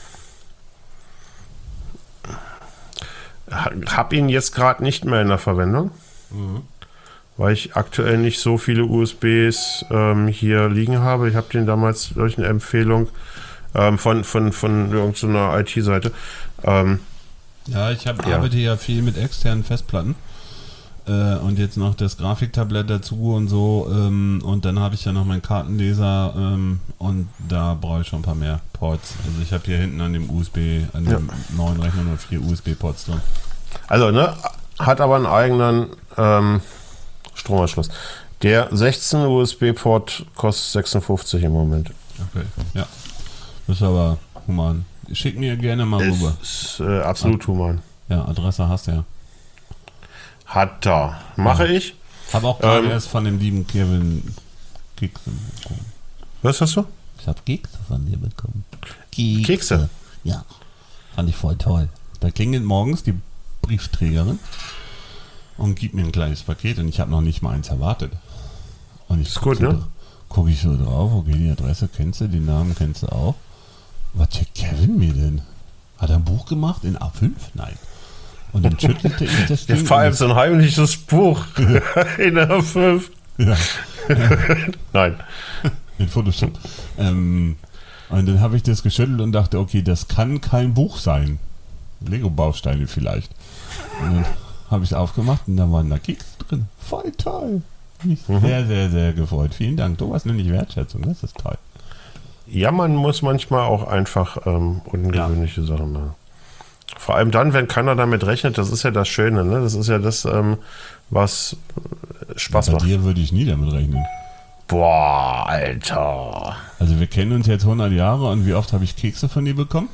habe ihn jetzt gerade nicht mehr in der Verwendung, Mhm. weil ich aktuell nicht so viele U S Bs ähm, hier liegen habe. Ich habe den damals durch eine Empfehlung ähm, von, von, von irgendeiner I T-Seite. Ähm, Ja, ich hab, Ja. arbeite ja viel mit externen Festplatten. Äh, und jetzt noch das Grafiktablett dazu und so. Ähm, und dann habe ich ja noch meinen Kartenleser. Ähm, und da brauche ich schon ein paar mehr Ports. Also ich habe hier hinten an dem U S B, an dem Ja. neuen Rechner nur vier U S B-Ports drin. also, ne, hat aber einen eigenen ähm, Stromanschluss. Der sechzehn U S B-Port kostet sechsundfünfzig im Moment. Okay, ja. Das ist aber human. Schick mir gerne mal rüber. Ist äh, absolut human. Ja, Adresse hast du ja. Hat er. Mache ich. Habe auch gerade Ähm. erst von dem lieben Kevin Kekse bekommen. Was hast du? Ich habe Kekse von dir bekommen. Kekse? Ja. Fand ich voll toll. Da klingelt morgens die Briefträgerin und gibt mir ein kleines Paket und ich habe noch nicht mal eins erwartet. Und ich Ist gut, ne? Gucke ich so drauf, okay, die Adresse kennst du, den Namen kennst du auch. Was schickt Kevin mir denn? Hat er ein Buch gemacht in A fünf? Nein. Und dann schüttelte ich das Ding. Vor allem so ein heimliches Buch in der fünf. Ja. Nein. In Photoshop. Ähm, Und dann habe ich das geschüttelt und dachte, okay, das kann kein Buch sein. Lego-Bausteine vielleicht. Und dann habe ich es aufgemacht und da waren da Kekse drin. Voll toll. Mich mhm. sehr, sehr, sehr gefreut. Vielen Dank. Sowas nenne ich Wertschätzung. Das ist toll. Ja, man muss manchmal auch einfach ähm, ungewöhnliche ja. Sachen machen. Vor allem dann, wenn keiner damit rechnet, das ist ja das Schöne, ne? Das ist ja das, ähm, was Spaß ja, bei macht. Bei dir würde ich nie damit rechnen. Boah, Alter. Also wir kennen uns jetzt hundert Jahre und wie oft habe ich Kekse von dir bekommen?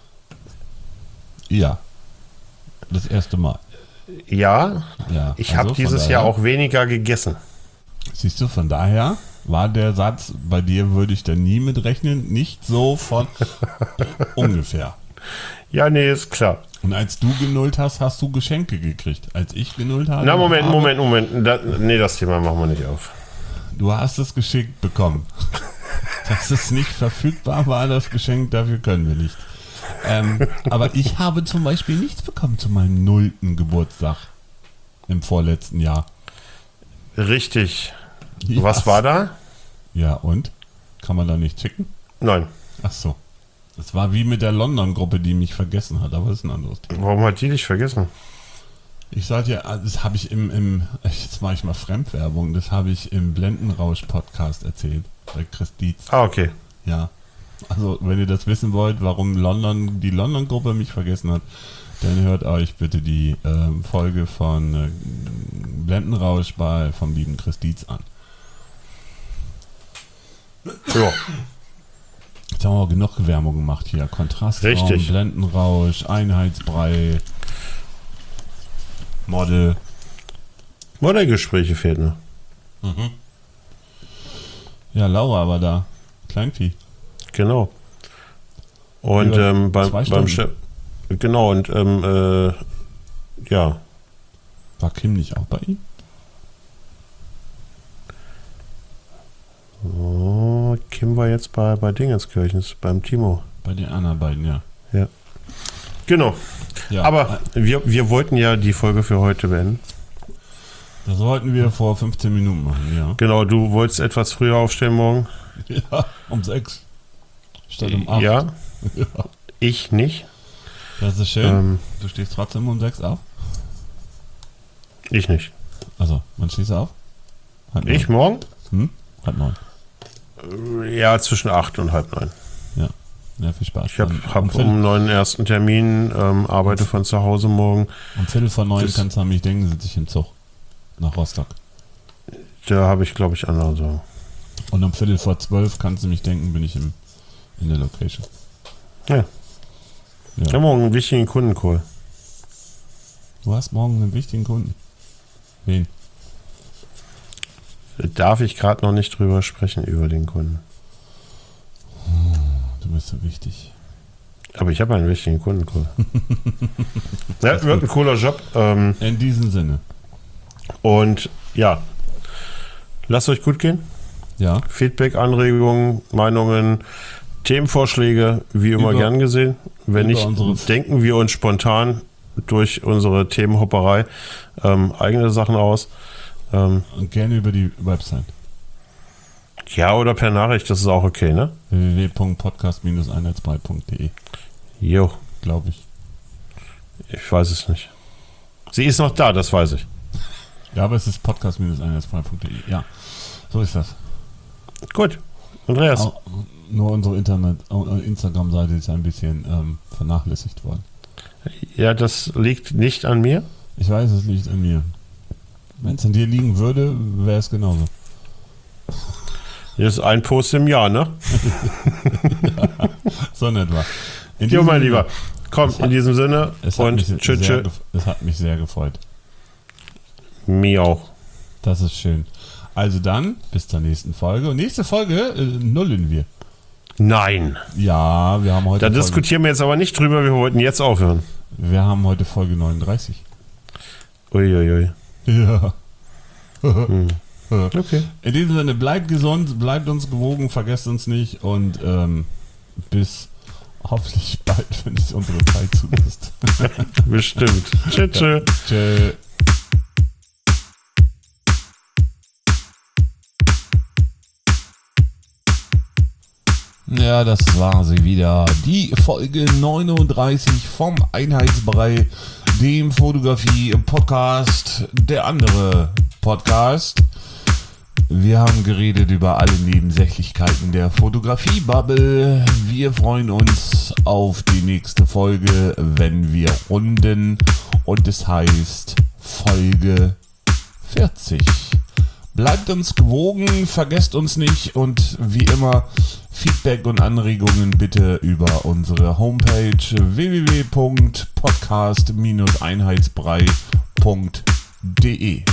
Ja. Das erste Mal. Ja, ja ich also habe dieses Jahr auch weniger gegessen. Siehst du, von daher war der Satz, bei dir würde ich da nie mit rechnen, nicht so von ungefähr. Ja, nee, ist klar. Und als du genullt hast, hast du Geschenke gekriegt. Als ich genullt habe... Na, Moment, habe, Moment, Moment. Da, nee, das Thema machen wir nicht auf. Du hast es geschickt bekommen. Dass es nicht verfügbar war, das Geschenk, dafür können wir nicht. Ähm, aber ich habe zum Beispiel nichts bekommen zu meinem nullten Geburtstag im vorletzten Jahr. Richtig. Ja. Was war da? Ja, und? Kann man da nicht schicken? Nein. Ach so. Das war wie mit der London-Gruppe, die mich vergessen hat, aber das ist ein anderes Thema. Warum hat die dich vergessen? Ich sag dir, das habe ich im, im, jetzt mache ich mal Fremdwerbung, das habe ich im Blendenrausch-Podcast erzählt, bei Chris Dietz. Ah, okay. Ja, also wenn ihr das wissen wollt, warum London, die London-Gruppe mich vergessen hat, dann hört euch bitte die ähm, Folge von äh, Blendenrausch bei, vom lieben Chris Dietz an. Ja. Jetzt haben wir auch genug Werbung gemacht hier. Kontrastraum, Richtig. Blendenrausch, Einheitsbrei, Model. Modellgespräche fehlt noch. Mhm. Ja, Laura war da. Kleinvieh. Genau. Und ähm, beim, beim Chef. Genau, und ähm, äh, ja. War Kim nicht auch bei ihm? Oh, Kim war jetzt bei, bei Dingenskirchens, beim Timo. Bei den anderen beiden, ja. Ja. Genau. Ja. Aber wir, wir wollten ja die Folge für heute beenden. Das wollten wir vor fünfzehn Minuten machen, ja. Genau, du wolltest etwas früher aufstehen morgen. Ja, um sechs. Statt um acht. Ja. ja. Ich nicht. Das ist schön. Ähm, du stehst trotzdem um sechs auf? Ich nicht. Also, wann stehst du auf? Halb ich neun. Morgen? Hm? Halb neun. Ja, zwischen acht und halb neun. Ja, ja, viel Spaß. Ich habe hab um neun ersten Termin, ähm, arbeite von zu Hause morgen. Um Viertel vor neun das kannst du an mich denken, sitze ich im Zug nach Rostock. Da habe ich, glaube ich, andere Sorgen. Und um Viertel vor zwölf kannst du mich denken, bin ich im, in der Location. Ja. Ja. Ich habe morgen einen wichtigen Kundencall. Du hast morgen einen wichtigen Kunden. Wen? Darf ich gerade noch nicht drüber sprechen, über den Kunden. Du bist so wichtig. Aber ich habe einen wichtigen Kundencall. Ja, wird ein cooler Job. Ähm, In diesem Sinne. Und ja, lasst euch gut gehen. Ja. Feedback, Anregungen, Meinungen, Themenvorschläge, wie immer über, gern gesehen. Wenn nicht, denken wir uns spontan durch unsere Themenhopperei ähm, eigene Sachen aus. Ähm, Und gerne über die Website. Ja, oder per Nachricht, das ist auch okay, ne? w w w punkt podcast Bindestrich einheitsbrei punkt de. Jo. Glaube ich. Ich weiß es nicht. Sie ist noch da, das weiß ich. Ja, aber es ist podcast Bindestrich einheitsbrei punkt de. Ja, so ist das. Gut. Andreas. Auch nur unsere Internet, Instagram-Seite ist ein bisschen ähm, vernachlässigt worden. Ja, das liegt nicht an mir. Ich weiß, es liegt an mir. Wenn es an dir liegen würde, wäre es genauso. Hier ist ein Post im Jahr, ne? Ja, so in etwa. Jo, mein Lieber. Komm, in hat, diesem Sinne. Und tschüss, tschüss. Es hat mich sehr gefreut. Mir auch. Das ist schön. Also dann, bis zur nächsten Folge. Und nächste Folge äh, nullen wir. Nein. Ja, wir haben heute... Da Folge, diskutieren wir jetzt aber nicht drüber, wir wollten jetzt aufhören. Wir haben heute Folge neununddreißig. Uiuiui. Ja. hm. Okay. In diesem Sinne, bleibt gesund, bleibt uns gewogen, vergesst uns nicht und ähm, bis hoffentlich bald, wenn es unsere Zeit zulässt. Bestimmt. Tschö, tschö. Tschö. Ja, das war sie wieder. Die Folge neununddreißig vom Einheitsbrei, dem Fotografie-Podcast, der andere Podcast. Wir haben geredet über alle Nebensächlichkeiten der Fotografie-Bubble. Wir freuen uns auf die nächste Folge, wenn wir runden. Und es heißt Folge vierzig. Bleibt uns gewogen, vergesst uns nicht und wie immer Feedback und Anregungen bitte über unsere Homepage w w w punkt podcast Bindestrich einheitsbrei punkt de.